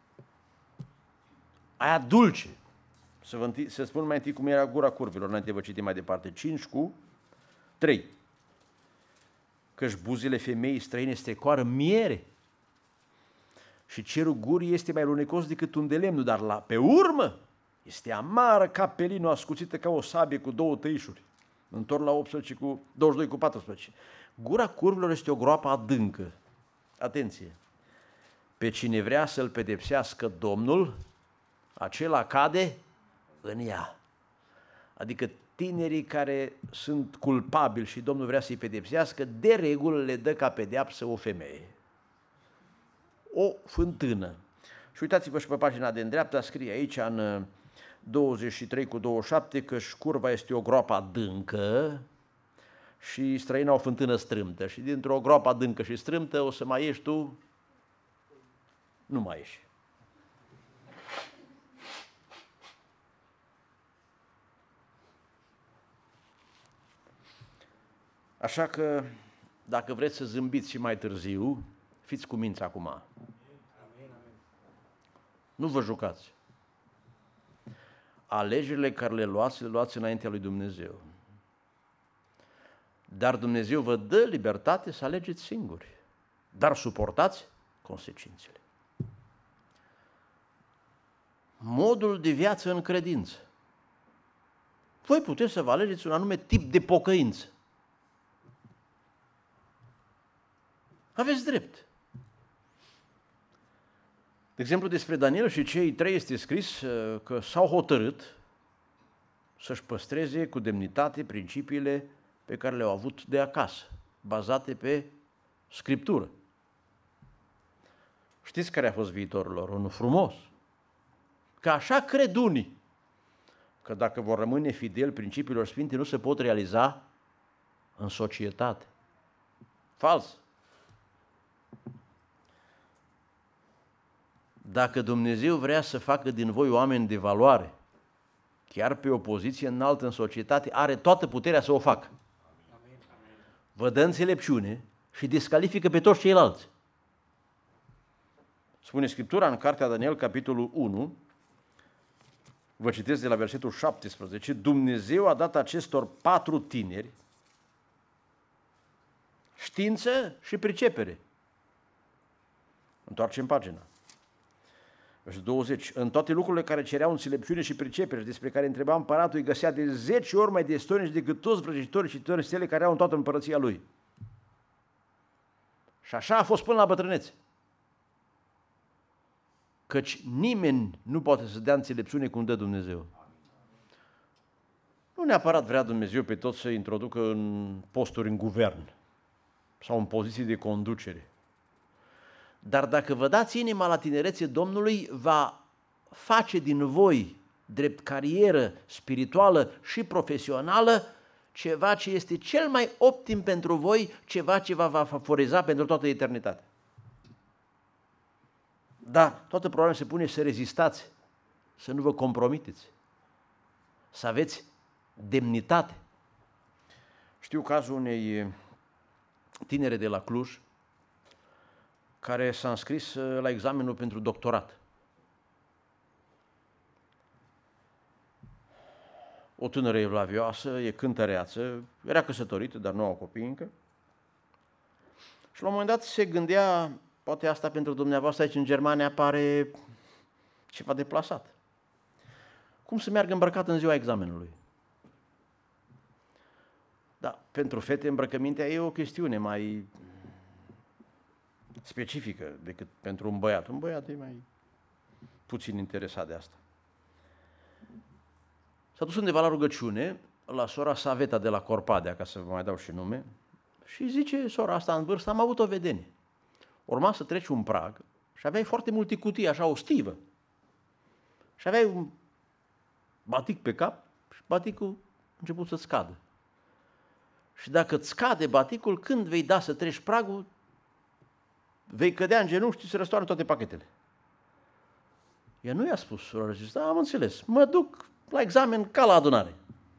aia dulce. Să spun mai întâi cum era gura curvelor, înainte vă citim mai departe. 5:3. Căci buzele femeii străine strecoară miere și cerul gurii este mai lunecos decât un de lemn, dar pe urmă este amară ca pelinul, ascuțită ca o sabie cu 2 tăișuri. Întorc la 22:14. Gura curvilor este o groapă adâncă. Atenție! Pe cine vrea să-l pedepsească Domnul, acela cade în ea. Adică tinerii care sunt culpabili și Domnul vrea să-i pedepsească, de regulă le dă ca pedeapsă o femeie. O fântână. Și uitați-vă și pe pagina de îndreapta, scrie aici în 23:27 că curva este o groapă adâncă și străina o fântână strâmtă. Și dintr-o groapă adâncă și strâmtă o să mai ieși tu, nu mai ieși. Așa că, dacă vreți să zâmbiți și mai târziu, fiți cuminți acum. Nu vă jucați. Alegerile care le luați înaintea lui Dumnezeu. Dar Dumnezeu vă dă libertate să alegeți singuri. Dar suportați consecințele. Modul de viață în credință. Voi puteți să vă alegeți un anume tip de pocăință. Aveți drept. De exemplu, despre Daniel și cei 3 este scris că s-au hotărât să-și păstreze cu demnitate principiile pe care le-au avut de acasă, bazate pe Scriptură. Știți care a fost viitorul lor? Unul frumos. Că așa cred unii, că dacă vor rămâne fideli principiilor sfinte, nu se pot realiza în societate. Fals. Dacă Dumnezeu vrea să facă din voi oameni de valoare, chiar pe o poziție înaltă în societate, are toată puterea să o facă. Vă dă înțelepciune și descalifică pe toți ceilalți. Spune Scriptura în Cartea Daniel, capitolul 1, vă citesc de la versetul 17, Dumnezeu a dat acestor 4 tineri știință și pricepere. Întoarcem pagina. Versetul 20. În toate lucrurile care cereau înțelepciune și pricepere, despre care întreba împăratul, îi găsea de 10 ori mai destonici decât toți vrăjitorii și cititorii stele care au în toată împărăția lui. Și așa a fost până la bătrânețe. Căci nimeni nu poate să dea înțelepciune cum dă Dumnezeu. Nu neapărat vrea Dumnezeu pe toți să introducă în posturi în guvern sau în poziții de conducere. Dar dacă vă dați inima la tinerețe Domnului, va face din voi, drept carieră spirituală și profesională, ceva ce este cel mai optim pentru voi, ceva ce va favoriza pentru toată eternitatea. Dar toată problema se pune să rezistați, să nu vă compromiteți, să aveți demnitate. Știu cazul unei tinere de la Cluj, care s-a înscris la examenul pentru doctorat. O tânără evlavioasă, e cântăreață, era căsătorită, dar nu au copii încă. Și la un moment dat se gândea, poate asta pentru dumneavoastră aici în Germania pare ceva deplasat. Cum să meargă îmbrăcat în ziua examenului? Da, pentru fete îmbrăcămintea e o chestiune mai specifică decât pentru un băiat. Un băiat e mai puțin interesat de asta. S-a dus undeva la rugăciune, la sora Saveta de la Corpadea, ca să vă mai dau și nume, și zice sora asta în vârstă, am avut o vedenie. Urma să treci un prag și aveai foarte multe cutii, așa o stivă. Și aveai un batic pe cap și baticul a început să-ți cadă. Și dacă îți cade baticul, când vei da să treci pragul, vei cădea în genunchi și se răstoarnă toate pachetele. Ea nu i-a spus sora, zice, da, am înțeles, mă duc la examen ca la adunare.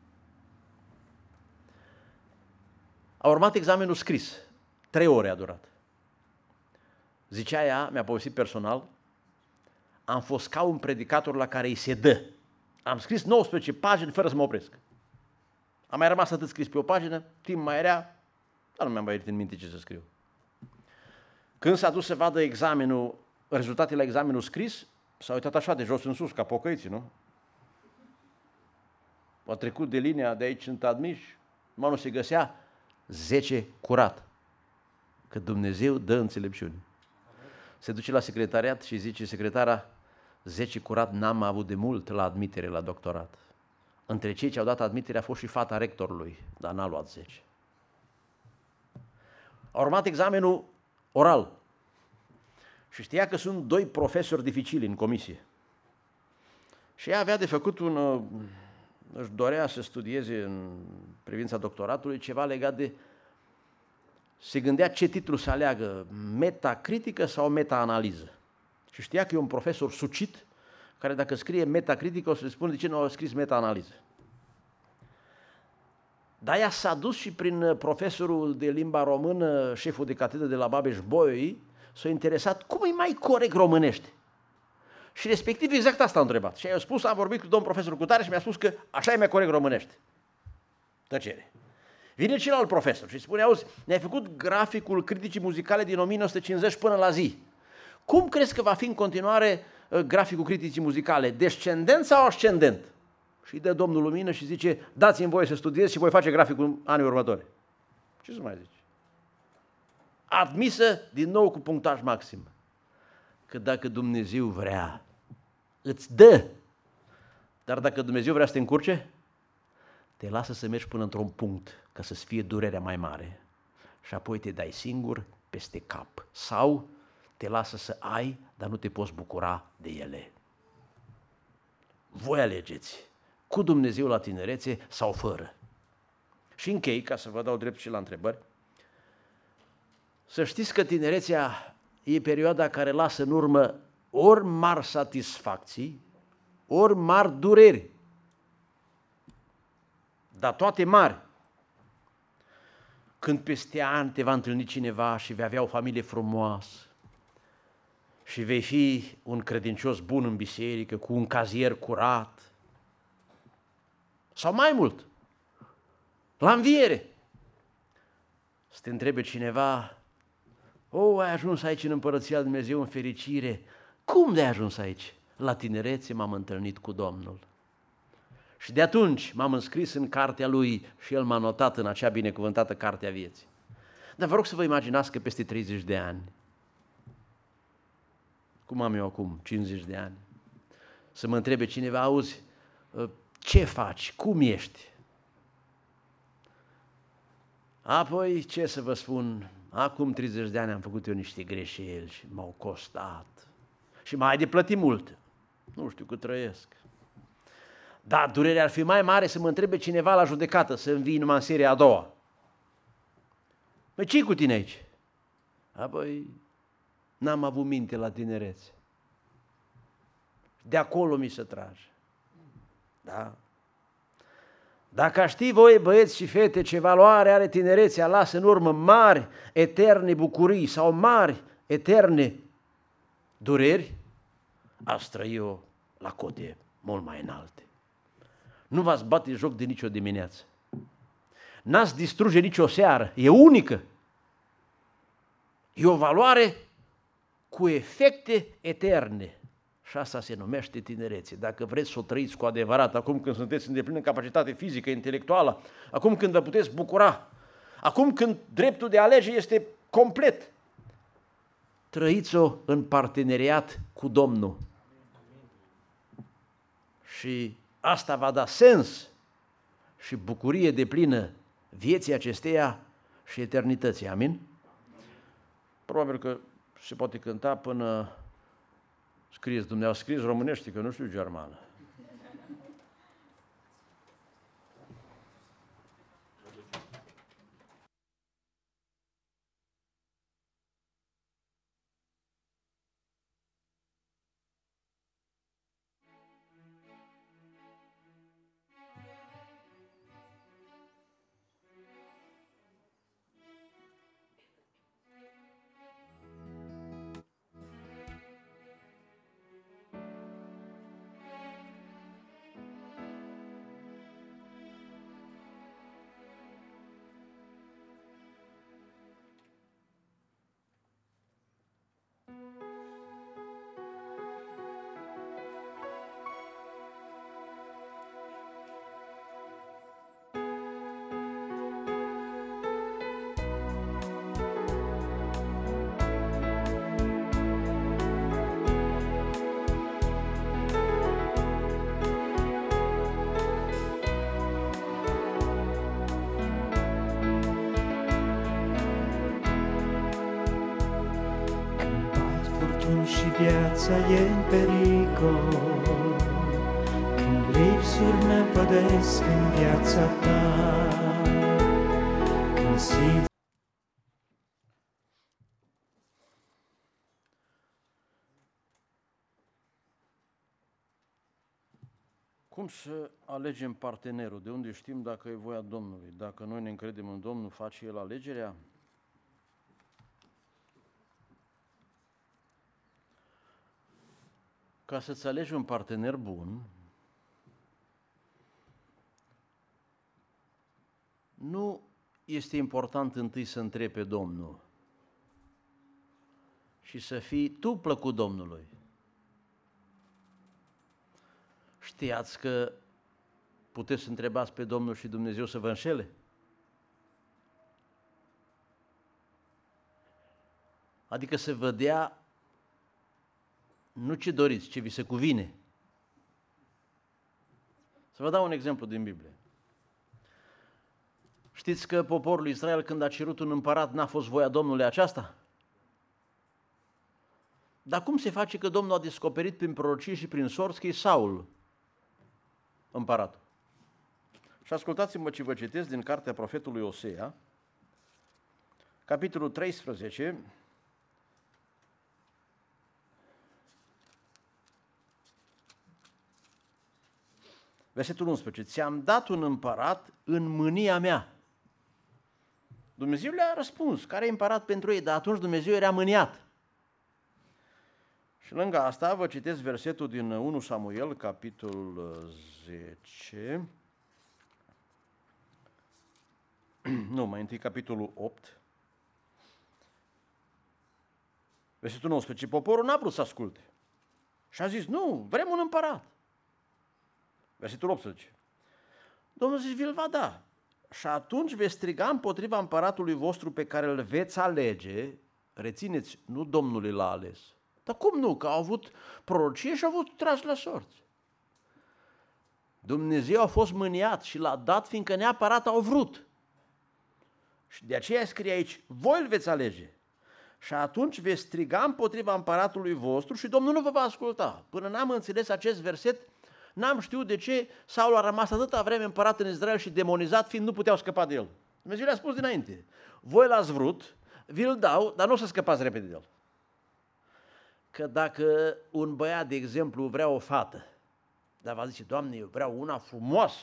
A urmat examenul scris, 3 ore a durat. Zicea ea, mi-a povestit personal, am fost ca un predicator la care îi se dă. Am scris 19 pagini fără să mă opresc. Am mai rămas atât scris pe o pagină, timp mai era, dar nu mi-am mai în minte ce să scriu. Când s-a dus să vadă examenul, rezultatele la examenul scris, s-a uitat așa de jos în sus, ca pocăiții, nu? A trecut de linia de aici sunt admiși, nu se găsea 10 curat. Că Dumnezeu dă înțelepciune. Se duce la secretariat și zice secretara, 10 curat n-am avut de mult la admitere la doctorat. Între cei ce au dat admitere a fost și fata rectorului, dar n-a luat 10. A urmat examenul oral și știa că sunt 2 profesori dificili în comisie. Și ea avea de făcut își dorea să studieze în privința doctoratului ceva legat de, se gândea ce titlu să aleagă, metacritică sau meta-analiză. Și știa că e un profesor sucit, care dacă scrie metacritică o să-i spună de ce nu a scris meta-analiză. Dar ea s-a dus și prin profesorul de limba română, șeful de catedră de la Babeș-Bolyai, s-a interesat cum e mai corect românește. Și respectiv exact asta a întrebat. Și i-a spus, am vorbit cu domn profesor Cutare și mi-a spus că așa e mai corect românește. Tăcere. Vine celălalt profesor și spune, auzi, ne-ai făcut graficul criticii muzicale din 1950 până la zi. Cum crezi că va fi în continuare graficul criticii muzicale? Descendent sau ascendent? Și îi dă domnul lumină și zice, dați-mi voie să studiez și voi face graficul anii următori. Ce să mai zici? Admisă din nou cu punctaj maxim. Că dacă Dumnezeu vrea, îți dă. Dar dacă Dumnezeu vrea să te încurce, te lasă să mergi până într-un punct, ca să-ți fie durerea mai mare. Și apoi te dai singur peste cap. Sau te lasă să ai, dar nu te poți bucura de ele. Voi alegeți, cu Dumnezeu la tinerețe sau fără. Și închei, ca să vă dau drept și la întrebări, să știți că tinerețea e perioada care lasă în urmă ori mari satisfacții, ori mari dureri, dar toate mari. Când peste ani te va întâlni cineva și vei avea o familie frumoasă și vei fi un credincios bun în biserică, cu un cazier curat, sau mai mult, la înviere, să te întrebe cineva: ai ajuns aici în Împărăția lui Dumnezeu în fericire? Cum de-ai ajuns aici? La tinerețe m-am întâlnit cu Domnul. Și de atunci m-am înscris în cartea Lui și El m-a notat în acea binecuvântată carte a vieții. Dar vă rog să vă imaginați că peste 30 de ani, cum am eu acum, 50 de ani, să mă întrebe cineva: auzi, ce faci, cum ești? Apoi, ce să vă spun, acum 30 de ani am făcut eu niște greșeli și m-au costat și mai de plăti mult. Nu știu cât trăiesc. Dar durerea ar fi mai mare să mă întrebe cineva la judecată, să învii numai în seria a doua. Păi ce-i cu tine aici? Apoi, n-am avut minte la tinerețe. De acolo mi se trage. Da? Dacă știi voi, băieți și fete, ce valoare are tinerețea, lasă în urmă mari, eterne bucurii sau mari, eterne dureri, ați trăi-o la cote mult mai înalte. Nu v-ați bate joc de nicio dimineață. N-ați distruge nicio seară. E unică. E o valoare cu efecte eterne. Și asta se numește tinerețe. Dacă vreți să o trăiți cu adevărat, acum când sunteți în deplină capacitate fizică, intelectuală, acum când vă puteți bucura, acum când dreptul de a alege este complet, trăiți-o în parteneriat cu Domnul. Și asta va da sens și bucurie deplină vieții acesteia și eternității. Amin? Probabil că se poate cânta până scrieți dumneavoastră, scrieți românește, că nu știu germană. Și viața e în pericol, când lipsuri năpădesc în viața ta, când simți. Cum să alegem partenerul? De unde știm dacă e voia Domnului? Dacă noi ne încredem în Domnul, face El alegerea? Ca să-ți alegi un partener bun, nu este important întâi să întrebi pe Domnul și să fii tu plăcut Domnului. Știați că puteți să întrebați pe Domnul și Dumnezeu să vă înșele? Adică să vă dea nu ce doriți, ce vi se cuvine. Să vă dau un exemplu din Biblie. Știți că poporul Israel, când a cerut un împărat, n-a fost voia Domnului aceasta? Dar cum se face că Domnul a descoperit prin prorocie și prin sorți că e Saul? împăratul. Și ascultați-mă ce vă citesc din cartea profetului Osea, capitolul 13, versetul 11. Ți-am dat un împărat în mânia mea. Dumnezeu le-a răspuns, care e împărat pentru ei, dar atunci Dumnezeu era mâniat. Și lângă asta vă citesc versetul din 1 Samuel, capitolul 10, mai întâi capitolul 8, versetul 19. Poporul n-a vrut să asculte și a zis, nu, vrem un împărat. Versetul 18. Domnul zice, vi-l va da. Și atunci veți striga împotriva împăratului vostru pe care îl veți alege, rețineți, nu Domnul l-a ales. Dar cum nu? Că au avut prorocie și au avut tras la sorți. Dumnezeu a fost mâniat și l-a dat fiindcă neapărat au vrut. Și de aceea scrie aici, voi îl veți alege. Și atunci veți striga împotriva împăratului vostru și Domnul nu vă va asculta. Până n-am înțeles acest verset, n-am știut de ce Saul a rămas atâta vreme împărat în Israel și demonizat, fiind nu puteau scăpa de el. Dumnezeu le-a spus dinainte, voi l-ați vrut, vi-l dau, dar nu o să scăpați repede de el. Că dacă un băiat, de exemplu, vrea o fată, dar va zice, Doamne, eu vreau una frumoasă,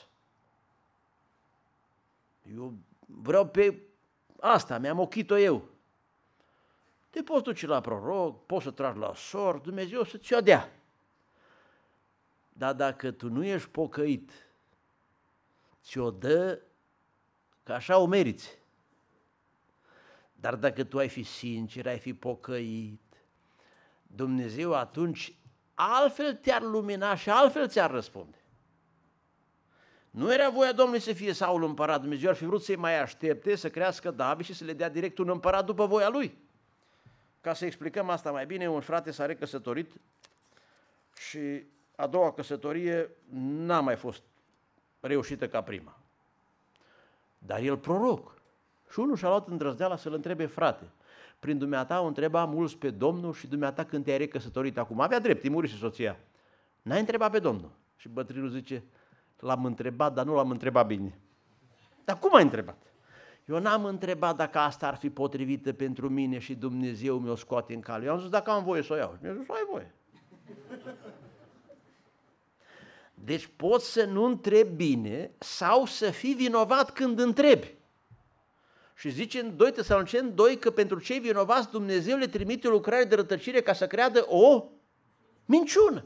eu vreau pe asta, mi-am ochit-o eu. Te poți duce la proroc, poți să tragi la sort, Dumnezeu să ți-o dea. Dar dacă tu nu ești pocăit, ți-o dă că așa o meriți. Dar dacă tu ai fi sincer, ai fi pocăit, Dumnezeu atunci altfel te-ar lumina și altfel ți-ar răspunde. Nu era voia Domnului să fie Saul împărat, Dumnezeu ar fi vrut să-i mai aștepte, să crească David și să le dea direct un împărat după voia lui. Ca să explicăm asta mai bine, un frate s-a recăsătorit și a doua căsătorie n-a mai fost reușită ca prima. Dar el proroc. Și unul și-a luat îndrăzneala să-l întrebe, frate, prin dumneata o întreba mulți pe Domnul și dumneata când te-ai recăsătorit acum, avea drept, îi murise soția. N-ai întrebat pe Domnul. Și bătrânul zice, l-am întrebat, dar nu l-am întrebat bine. Dar cum ai întrebat? Eu n-am întrebat dacă asta ar fi potrivită pentru mine și Dumnezeu mi-o scoate în cale. Eu am zis, dacă am voie să o iau. Și mi-a zis, ai voie. Deci poți să nu întrebi bine sau să fii vinovat când întrebi. Și zice în 2 Tesaloniceni 2 că pentru cei vinovați Dumnezeu le trimite o lucrare de rătăcire ca să creadă o minciună.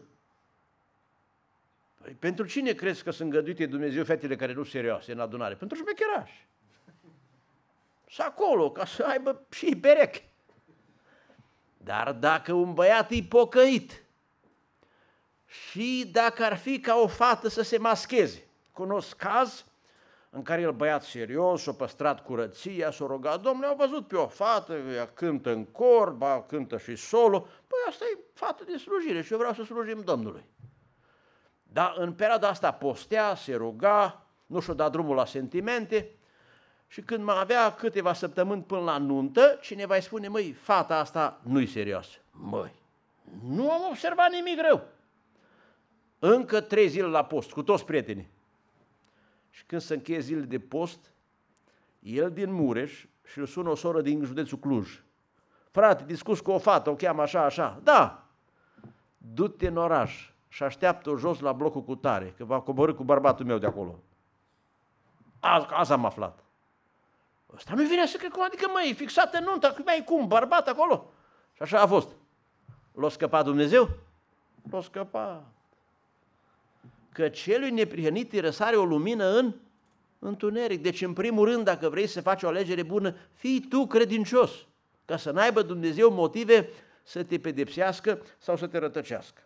Păi, pentru cine crezi că sunt îngăduite Dumnezeu fetele care nu sunt serioase în adunare? Pentru șmecherași. Și acolo, ca să aibă și pereche. Dar dacă un băiat e pocăit și dacă ar fi ca o fată să se mascheze, cunosc caz în care el băiat serios, s-a păstrat curăția, s-a rugat, Domnule, au văzut pe o fată, ea cântă în cor, ba, cântă și solo, păi asta e fată de slujire și eu vreau să slujim Domnului. Dar în perioada asta postea, se ruga, nu și-o dat drumul la sentimente și când mai avea câteva săptămâni până la nuntă, cineva îi spune, măi, fata asta nu-i serioasă. Măi, nu am observat nimic rău. Încă 3 zile la post, cu toți prietenii. Și când se încheie zilele de post, el din Mureș și îl sună o soră din județul Cluj. Frate, discuți cu o fată, o cheamă așa, așa. Da, du-te în oraș și așteaptă-o jos la blocul cu tare, că va coborî cu bărbatul meu de acolo. Azi am aflat. Ăsta nu vine să cred cum, adică măi, fixată nunta, mai cum, bărbat acolo. Și așa a fost. L-a scăpat Dumnezeu? L-a scăpat. Că celui neprihănit îi răsare o lumină în întuneric. Deci, în primul rând, dacă vrei să faci o alegere bună, fii tu credincios, ca să n-aibă Dumnezeu motive să te pedepsească sau să te rătăcească.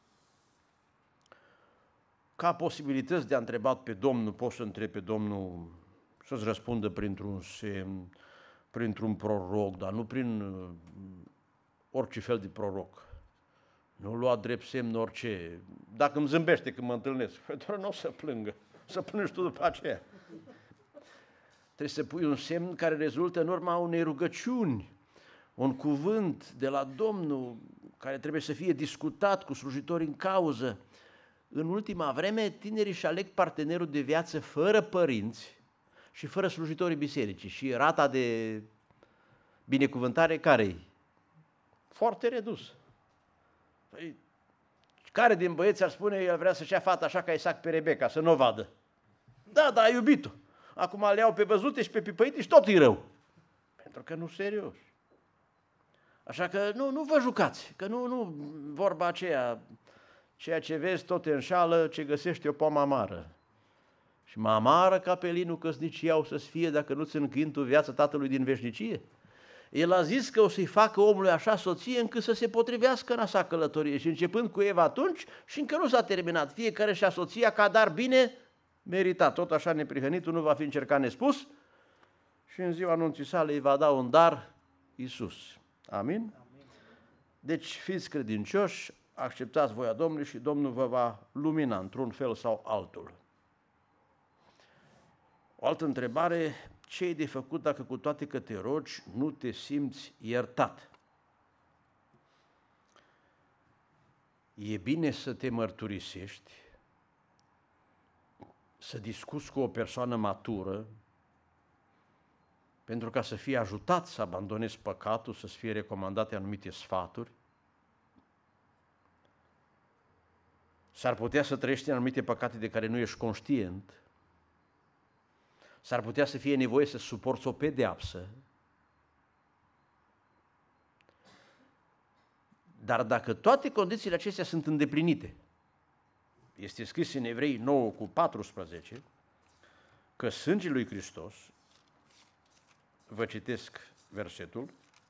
Ca posibilități de a întreba pe Domnul, poți să întrebi pe Domnul să-ți răspundă printr-un semn, printr-un proroc, dar nu prin orice fel de proroc. Nu lua drept semn orice. Dacă îmi zâmbește când mă întâlnesc, doar nu o să plângă, să plângi tu după aceea. Trebuie să pui un semn care rezultă în urma unei rugăciuni, un cuvânt de la Domnul care trebuie să fie discutat cu slujitorii în cauză. în ultima vreme tinerii își aleg partenerul de viață fără părinți și fără slujitorii bisericii și rata de binecuvântare care-i? Foarte redusă. Păi, care din băieți ar spune, el vrea să-și ia fata așa ca Isaac pe Rebecca, să nu o vadă? Da, a iubit-o. Acum le iau pe văzute și pe pipăite și tot e rău. Pentru că nu serios. Așa că nu vă jucați, că nu vorba aceea, ceea ce vezi tot te înșală, ce găsești o pomă amară. Și mai amară capelinul căsnicia o să-ți fie dacă nu-ți închin tu viața tatălui din veșnicie. El a zis că o să-i facă omului așa soție încât să se potrivească în așa călătorie și începând cu Eva atunci și încă nu s-a terminat. Fiecare și-a soția ca dar bine meritat. Tot așa neprihănitul nu va fi încercat nespus și în ziua anunții sale îi va da un dar Iisus. Amin? Deci fiți credincioși, acceptați voia Domnului și Domnul vă va lumina într-un fel sau altul. O altă întrebare, ce e de făcut dacă cu toate că te rogi nu te simți iertat? E bine să te mărturisești, să discuți cu o persoană matură, pentru ca să fii ajutat să abandonezi păcatul, să-ți fie recomandate anumite sfaturi. S-ar putea să trăiești în anumite păcate de care nu ești conștient. S-ar putea să fie nevoie să suporți o pedeapsă. Dar dacă toate condițiile acestea sunt îndeplinite, este scris în Evrei 9:14, că sângele lui Hristos, vă citesc versetul,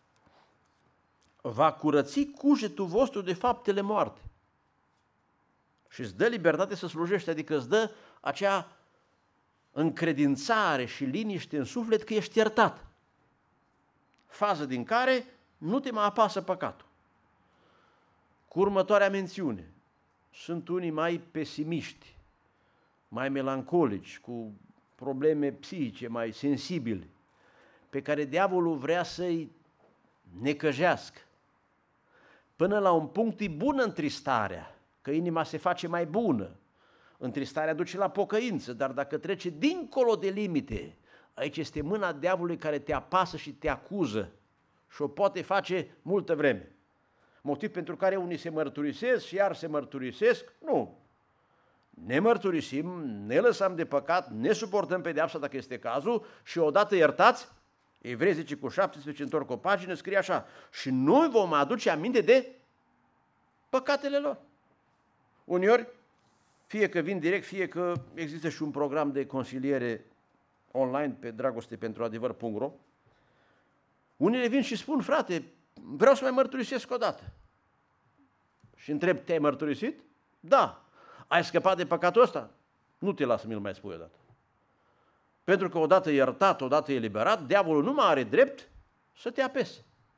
va curăți cugetul vostru de faptele moarte și îți dă libertate să slujești, adică îți dă acea încredințare și liniște în suflet că ești iertat. Fază din care nu te mai apasă păcatul. Cu următoarea mențiune, sunt unii mai pesimiști, mai melancolici, cu probleme psihice, mai sensibili, pe care diavolul vrea să-i necăjească. Până la un punct e bună întristarea, că inima se face mai bună. Întristarea duce la pocăință, dar dacă trece dincolo de limite, aici este mâna diavolului care te apasă și te acuză și o poate face multă vreme. Motiv pentru care unii se mărturisesc și iar se mărturisesc? Nu. Ne mărturisim, ne lăsăm de păcat, ne suportăm pedeapsa dacă este cazul și odată iertați, Evrei 10:17, întorc o pagină, scrie așa, și noi vom aduce aminte de păcatele lor. Uneori, fie că vin direct, fie că există și un program de consiliere online pe dragoste-pentru-adevăr.ro, unii vin și spun, frate, vreau să mai mărturisesc o dată. Și întreb, te-ai mărturisit? Da. Ai scăpat de păcatul ăsta? Nu te las să mi-l mai spui odată. Pentru că odată iertat, odată eliberat, diavolul nu mai are drept să te apese.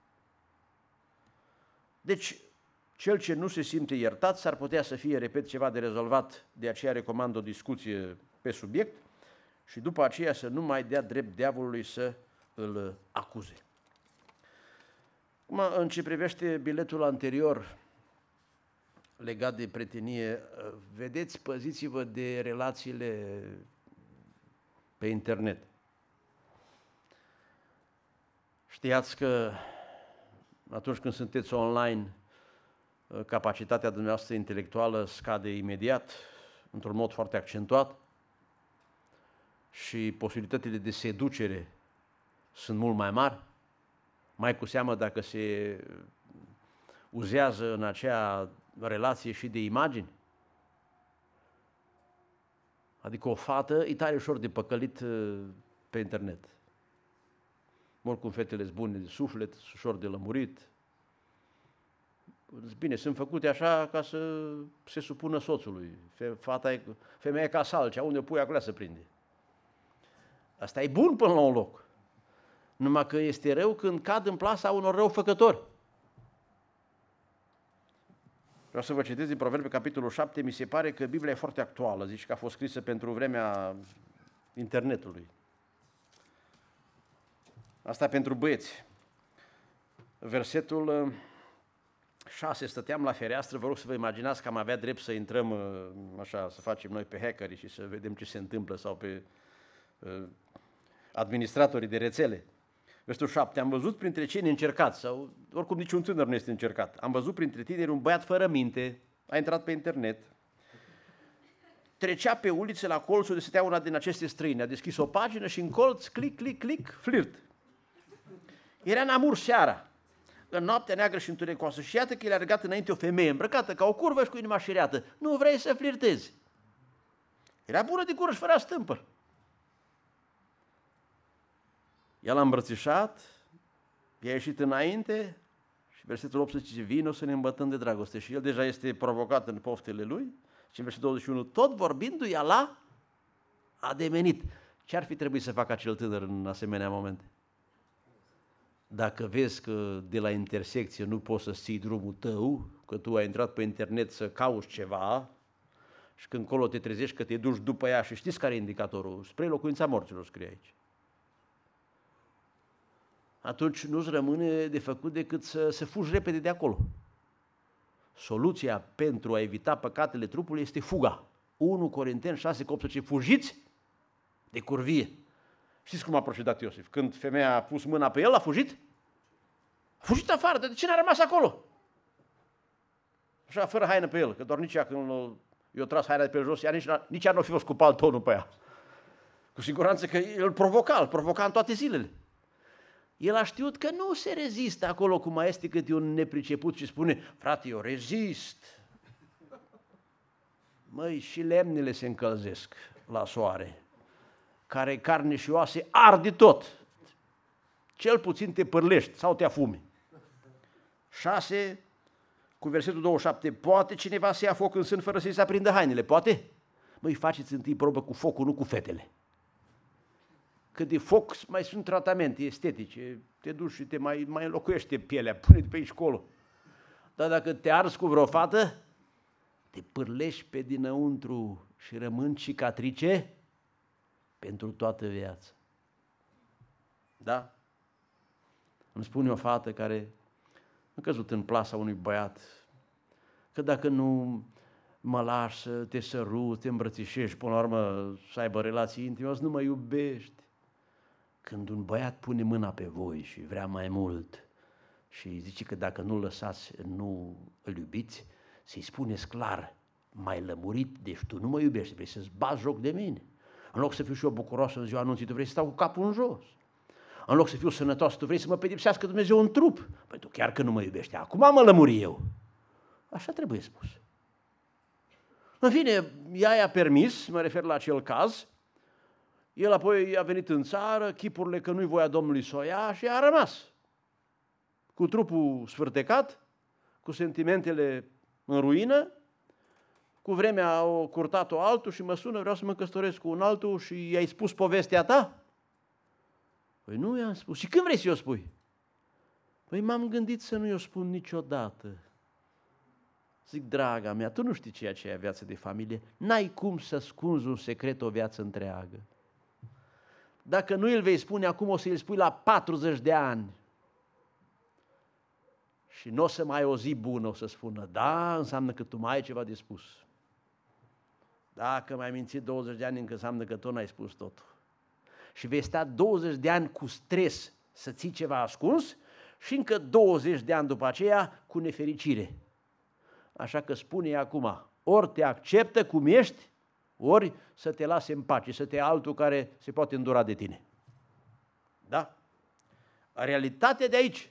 Deci, cel ce nu se simte iertat s-ar putea să fie, repet, ceva de rezolvat, de aceea recomand o discuție pe subiect și după aceea să nu mai dea drept diavolului să îl acuze. Acum, în ce privește biletul anterior legat de prietenie, vedeți, păziți-vă de relațiile pe internet. Știați că atunci când sunteți online, capacitatea dumneavoastră intelectuală scade imediat, într-un mod foarte accentuat și posibilitățile de seducere sunt mult mai mari, mai cu seamă dacă se uzează în acea relație și de imagini. Adică o fată e tare ușor de păcălit pe internet. Oricum fetele sunt bune de suflet, ușor de lămurit. Bine, sunt făcute așa ca să se supună soțului. Femeia e ca salcea, unde o pui acolo se prinde. Asta e bun până la un loc. Numai că este rău când cad în plasa unor răufăcători. Vreau să vă citesc din Proverbe, capitolul 7, mi se pare că Biblia e foarte actuală, zici că a fost scrisă pentru vremea internetului. Asta pentru băieți. Versetul 6 stăteam la fereastră, vă rog să vă imaginați că am avea drept să intrăm, așa, să facem noi pe hackeri și să vedem ce se întâmplă sau pe administratorii de rețele. Versetul 7, am văzut printre cei neîncercați, sau oricum niciun tânăr nu este încercat, am văzut printre tineri un băiat fără minte, a intrat pe internet, trecea pe ulițe la colțul de stătea una din aceste străini, a deschis o pagină și în colț, click, click, click, flirt. Era în amur seara, în noaptea neagră și întunecoasă și iată că el a regat înainte o femeie îmbrăcată ca o curvă și cu inima șireată. Nu vrei să flirtezi? Era bună de gură și fără stâmpăr. El l-a îmbrățișat, i-a ieșit înainte și versetul 18 zice, vino să ne îmbătăm de dragoste. Și el deja este provocat în poftele lui. Și în versetul 21, tot vorbindu-i ala, a demenit. Ce ar fi trebuit să facă acel tânăr în asemenea momente? Dacă vezi că de la intersecție nu poți să ții drumul tău, că tu ai intrat pe internet să cauți ceva și când colo te trezești că te duci după ea și știți care e indicatorul? Spre locuința morților scrie aici. Atunci nu-ți rămâne de făcut decât să fugi repede de acolo. Soluția pentru a evita păcatele trupului este fuga. 1 Corinteni 6:18, fugiți de curvie. Știți cum a procedat Iosif? Când femeia a pus mâna pe el, a fugit? A fugit afară, de ce n-a rămas acolo? Așa, fără haină pe el, că doar nici ea când i-a tras haina de pe el jos, nici ea nu a fi fost cu paltonul pe ea. Cu siguranță că el îl provoca în toate zilele. El a știut că nu se rezistă acolo cum mai este câte un nepriceput și spune, frate, eu rezist. Măi, și lemnele se încălzesc la soare, care carne și oase arde tot. Cel puțin te pârlești sau te afumi. 6, cu versetul 27, poate cineva să ia foc în sân fără să-i se aprindă hainele, poate? Măi, faceți întâi probă cu focul, nu cu fetele. Că de foc mai sunt tratamente estetice, te duci și te mai înlocuiește pielea, pune-te pe aici colo. Dar dacă te arzi cu vreo fată, te pârlești pe dinăuntru și rămân cicatrice pentru toată viața. Da? Îmi spune o fată care a căzut în plasa unui băiat, că dacă nu mă lași să te sărut, te îmbrățișești, până la urmă să aibă relații intime, o să nu mă iubești. Când un băiat pune mâna pe voi și vrea mai mult și zice că dacă nu-l lăsați, nu îl iubiți, să-i spuneți clar, m-ai lămurit, deci tu nu mă iubești, vrei să-ți bați joc de mine. În loc să fiu și eu bucuroasă în ziua anunții, tu vrei să stau cu capul în jos. În loc să fiu sănătos, tu vrei să mă pedepsească Dumnezeu în trup. Păi tu chiar că nu mă iubești, acum mă lămuri eu. Așa trebuie spus. În fine, ea i-a permis, mă refer la acel caz, el apoi a venit în țară, chipurile că nu-i voia Domnului să o ia și a rămas. Cu trupul sfârtecat, cu sentimentele în ruină, cu vremea a curtat-o altul și mă sună, vreau să mă căsătoresc cu un altul și i-ai spus povestea ta? Păi nu i-am spus. Și când vrei să-i o spui? Păi m-am gândit să nu i-o spun niciodată. Zic, draga mea, tu nu știi ceea ce e viață de familie, n-ai cum să ascunzi un secret o viață întreagă. Dacă nu îl vei spune acum, o să îl spui la 40 de ani. Și nu o să mai ai o zi bună, o să spună, da, înseamnă că tu mai ai ceva de spus. Dacă mai mințit 20 de ani, încă înseamnă că tu n-ai spus totul. Și vei sta 20 de ani cu stres să ții ceva ascuns și încă 20 de ani după aceea cu nefericire. Așa că spune acum, ori te acceptă cum ești, ori să te lase în pace, să te ia altul care se poate îndura de tine. Da? Realitatea de aici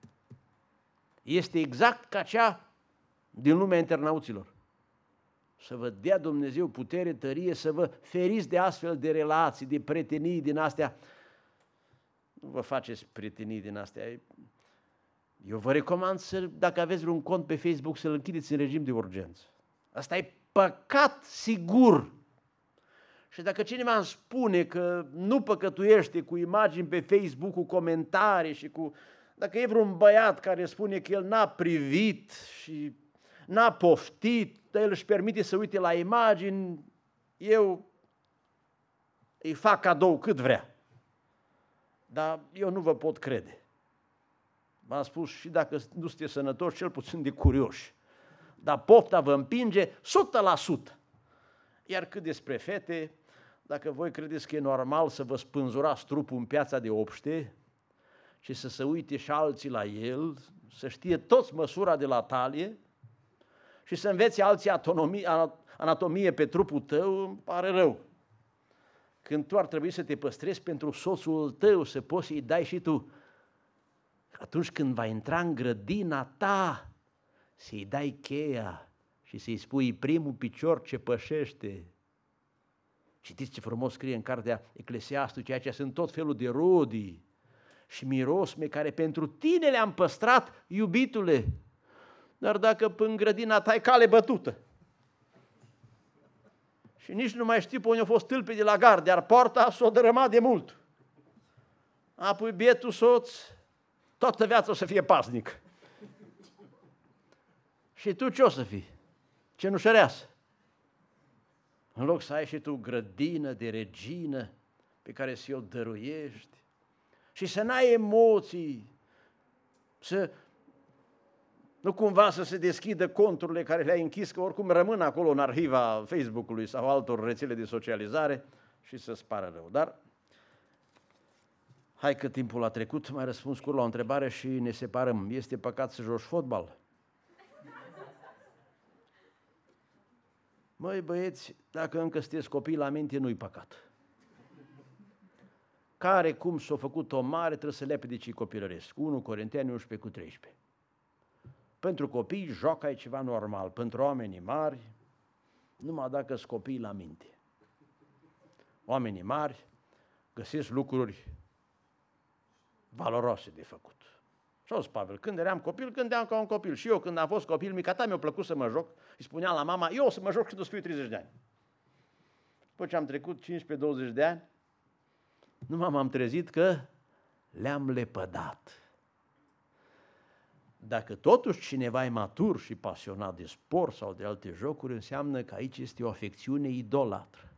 este exact ca cea din lumea internauților. Să vă dea Dumnezeu putere, tărie, să vă feriți de astfel de relații, de prietenii din astea. Nu vă faceți prietenii din astea. Eu vă recomand să, dacă aveți vreun cont pe Facebook, să-l închideți în regim de urgență. Asta e păcat sigur. Și dacă cineva îmi spune că nu păcătuiește cu imagini pe Facebook, cu comentarii și cu... Dacă e vreun băiat care spune că el n-a privit și n-a poftit, dar el își permite să uite la imagini, eu îi fac cadou cât vrea. Dar eu nu vă pot crede. V-am spus, și dacă nu sunteți sănătoși, cel puțin de curioși. Dar pofta vă împinge 100%. Iar cât despre fete, dacă voi credeți că e normal să vă spânzurați trupul în piața de obște și să se uite și alții la el, să știe toți măsura de la talie și să înveți alții anatomie pe trupul tău, îmi pare rău. Când tu ar trebui să te păstrezi pentru soțul tău, să poți să-i dai și tu. Atunci când va intra în grădina ta, să-i dai cheia și să-i spui primul picior ce pășește. Citiți ce frumos scrie în cartea Eclesiastul, ceea ce sunt tot felul de rodii și mirosme care pentru tine le-am păstrat, iubitule. Dar dacă în grădina ta ai cale bătută și nici nu mai știi pe unde a fost tâlpii de la gard, iar poarta s-o dărâmat de mult, apoi bietul soț toată viața o să fie pasnic. Și tu ce o să fii? Cenușăreasă. În loc să ai și tu grădină de regină pe care să o dăruiești și să n-ai emoții, să nu cumva să se deschidă conturile care le-ai închis, că oricum rămân acolo în arhiva Facebook-ului sau altor rețele de socializare și să-ți pară rău. Dar hai că timpul a trecut, mai răspuns scurt la o întrebare și ne separăm. Este păcat să joci fotbal? Măi băieți, dacă încă sunteți copii la minte, nu-i păcat. Care, cum s-a făcut o mare, trebuie să lepede ce copilăresc. 1 Corinteni 11:13. Pentru copii, joaca e ceva normal. Pentru oamenii mari, numai dacă sunt copii la minte. Oamenii mari găsesc lucruri valoroase de făcut. Și au zis Pavel, când eram copil, gândeam ca un copil. Și eu, când am fost copil, mica ta mi-a plăcut să mă joc. Îi spuneam la mama, eu o să mă joc când o să fiu 30 de ani. După ce am trecut 15-20 de ani, numai m-am trezit că le-am lepădat. Dacă totuși cineva e matur și pasionat de sport sau de alte jocuri, înseamnă că aici este o afecțiune idolatră.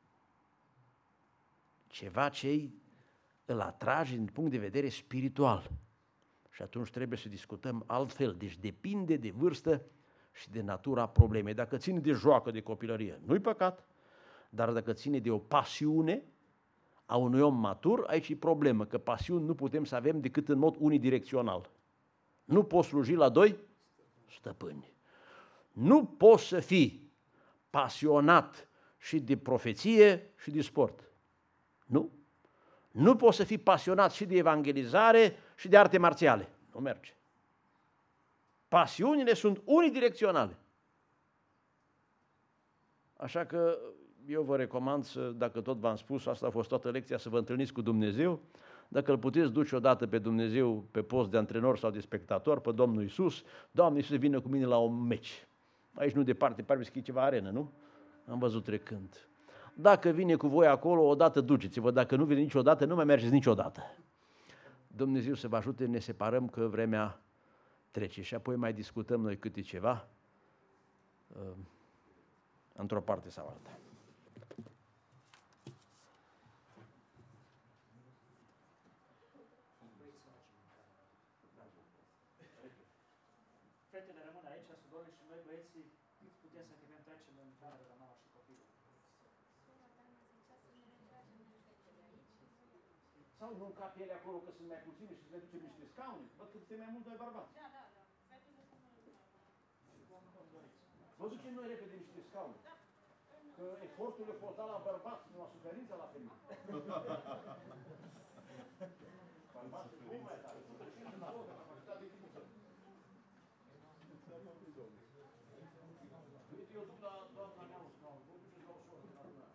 Ceva ce îl atrage din punct de vedere spiritual. Și atunci trebuie să discutăm altfel. Deci depinde de vârstă și de natura problemei. Dacă ține de joacă, de copilărie, nu-i păcat, dar dacă ține de o pasiune a unui om matur, aici e problemă, că pasiuni nu putem să avem decât în mod unidirecțional. Nu poți sluji la 2 stăpâni. Nu poți să fii pasionat și de profeție și de sport. Nu. Nu poți să fii pasionat și de evangelizare și de arte marțiale. Nu merge. Pasiunile sunt unidirecționale. Așa că eu vă recomand să, dacă tot v-am spus, asta a fost toată lecția, să vă întâlniți cu Dumnezeu. Dacă îl puteți duce odată pe Dumnezeu pe post de antrenor sau de spectator, pe Domnul Iisus, Doamne Iisus, vină cu mine la un meci. Aici nu departe, parcă e ceva arenă, nu? Am văzut trecând. Dacă vine cu voi acolo, odată duceți-vă. Dacă nu vine niciodată, nu mai mergeți niciodată. Dumnezeu să vă ajute, ne separăm că vremea trece și apoi mai discutăm noi câte ceva într-o parte sau alta. Fetele rămân aici, să doresc și noi băieții, putem să ne trecem în cameră la mama și copilul. Sau nu încap ele acolo că sunt mai puține și să le ducem niște scaune? Văd că suntem mai mult doi bărbați. Da. Vă ducem noi repede niște scaune. Că efortul a fost dat la bărbați, nu la suferință la femei. Bărbații cum mai tare? Eu duc la doamna mea un scaun, vă duceți la o soră, la lumea.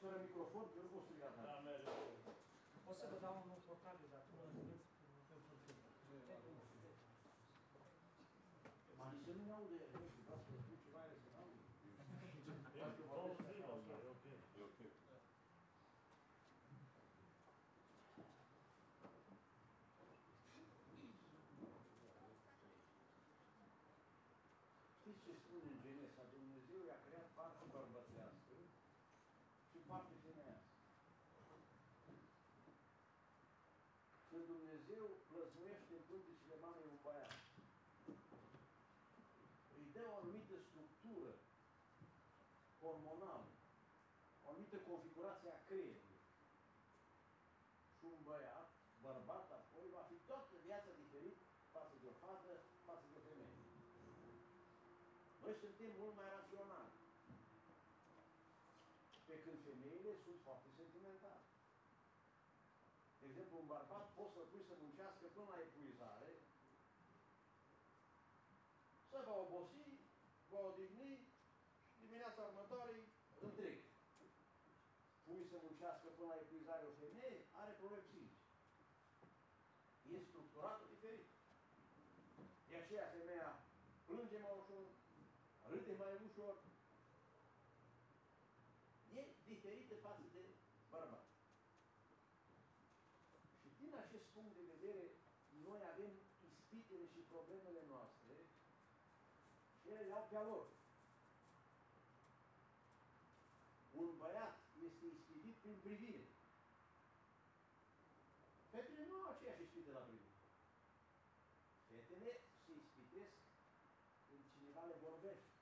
fără microfon, că nu pot striga tare. Da, merge. O să vă dau un portabil dacă nu aveți. Mai să nu aude, nu știu, vreau să spun ceva, ele să n-aude. Auzim asta, e ok. E ok. Știți ce spune în Genesa? Dumnezeu i-a creat parte bărbățească și parte femeiască. Când Dumnezeu plăzmuiește în pântecele mamei un băiat, îi dă o anumită structură hormonală, o anumită configurație a creierului. Și un băiat, bărbat apoi, va fi toată viața diferit față de o fată, față de o femeie. Noi suntem mult mai raționali. Pe când femeile sunt foarte sentimentale. De exemplu, un bărbat poți să-l pui să muncească până la epuizare, să va obosi, va odihni, dimineața următoare întreg. Pui să muncească până la epuizare o femeie, are probleme psihice. E structurată diferit. De aceea femeia plânge mai ușor, râde mai ușor. E diferită față de bărbat. Și din acest punct de vedere, noi avem ispitele și problemele noastre și ele le-au pe-a lor. Un băiat este ispitit prin privire. Fetele nu au aceeași ispite la privire. Fetele se ispitesc când cineva le vorbește.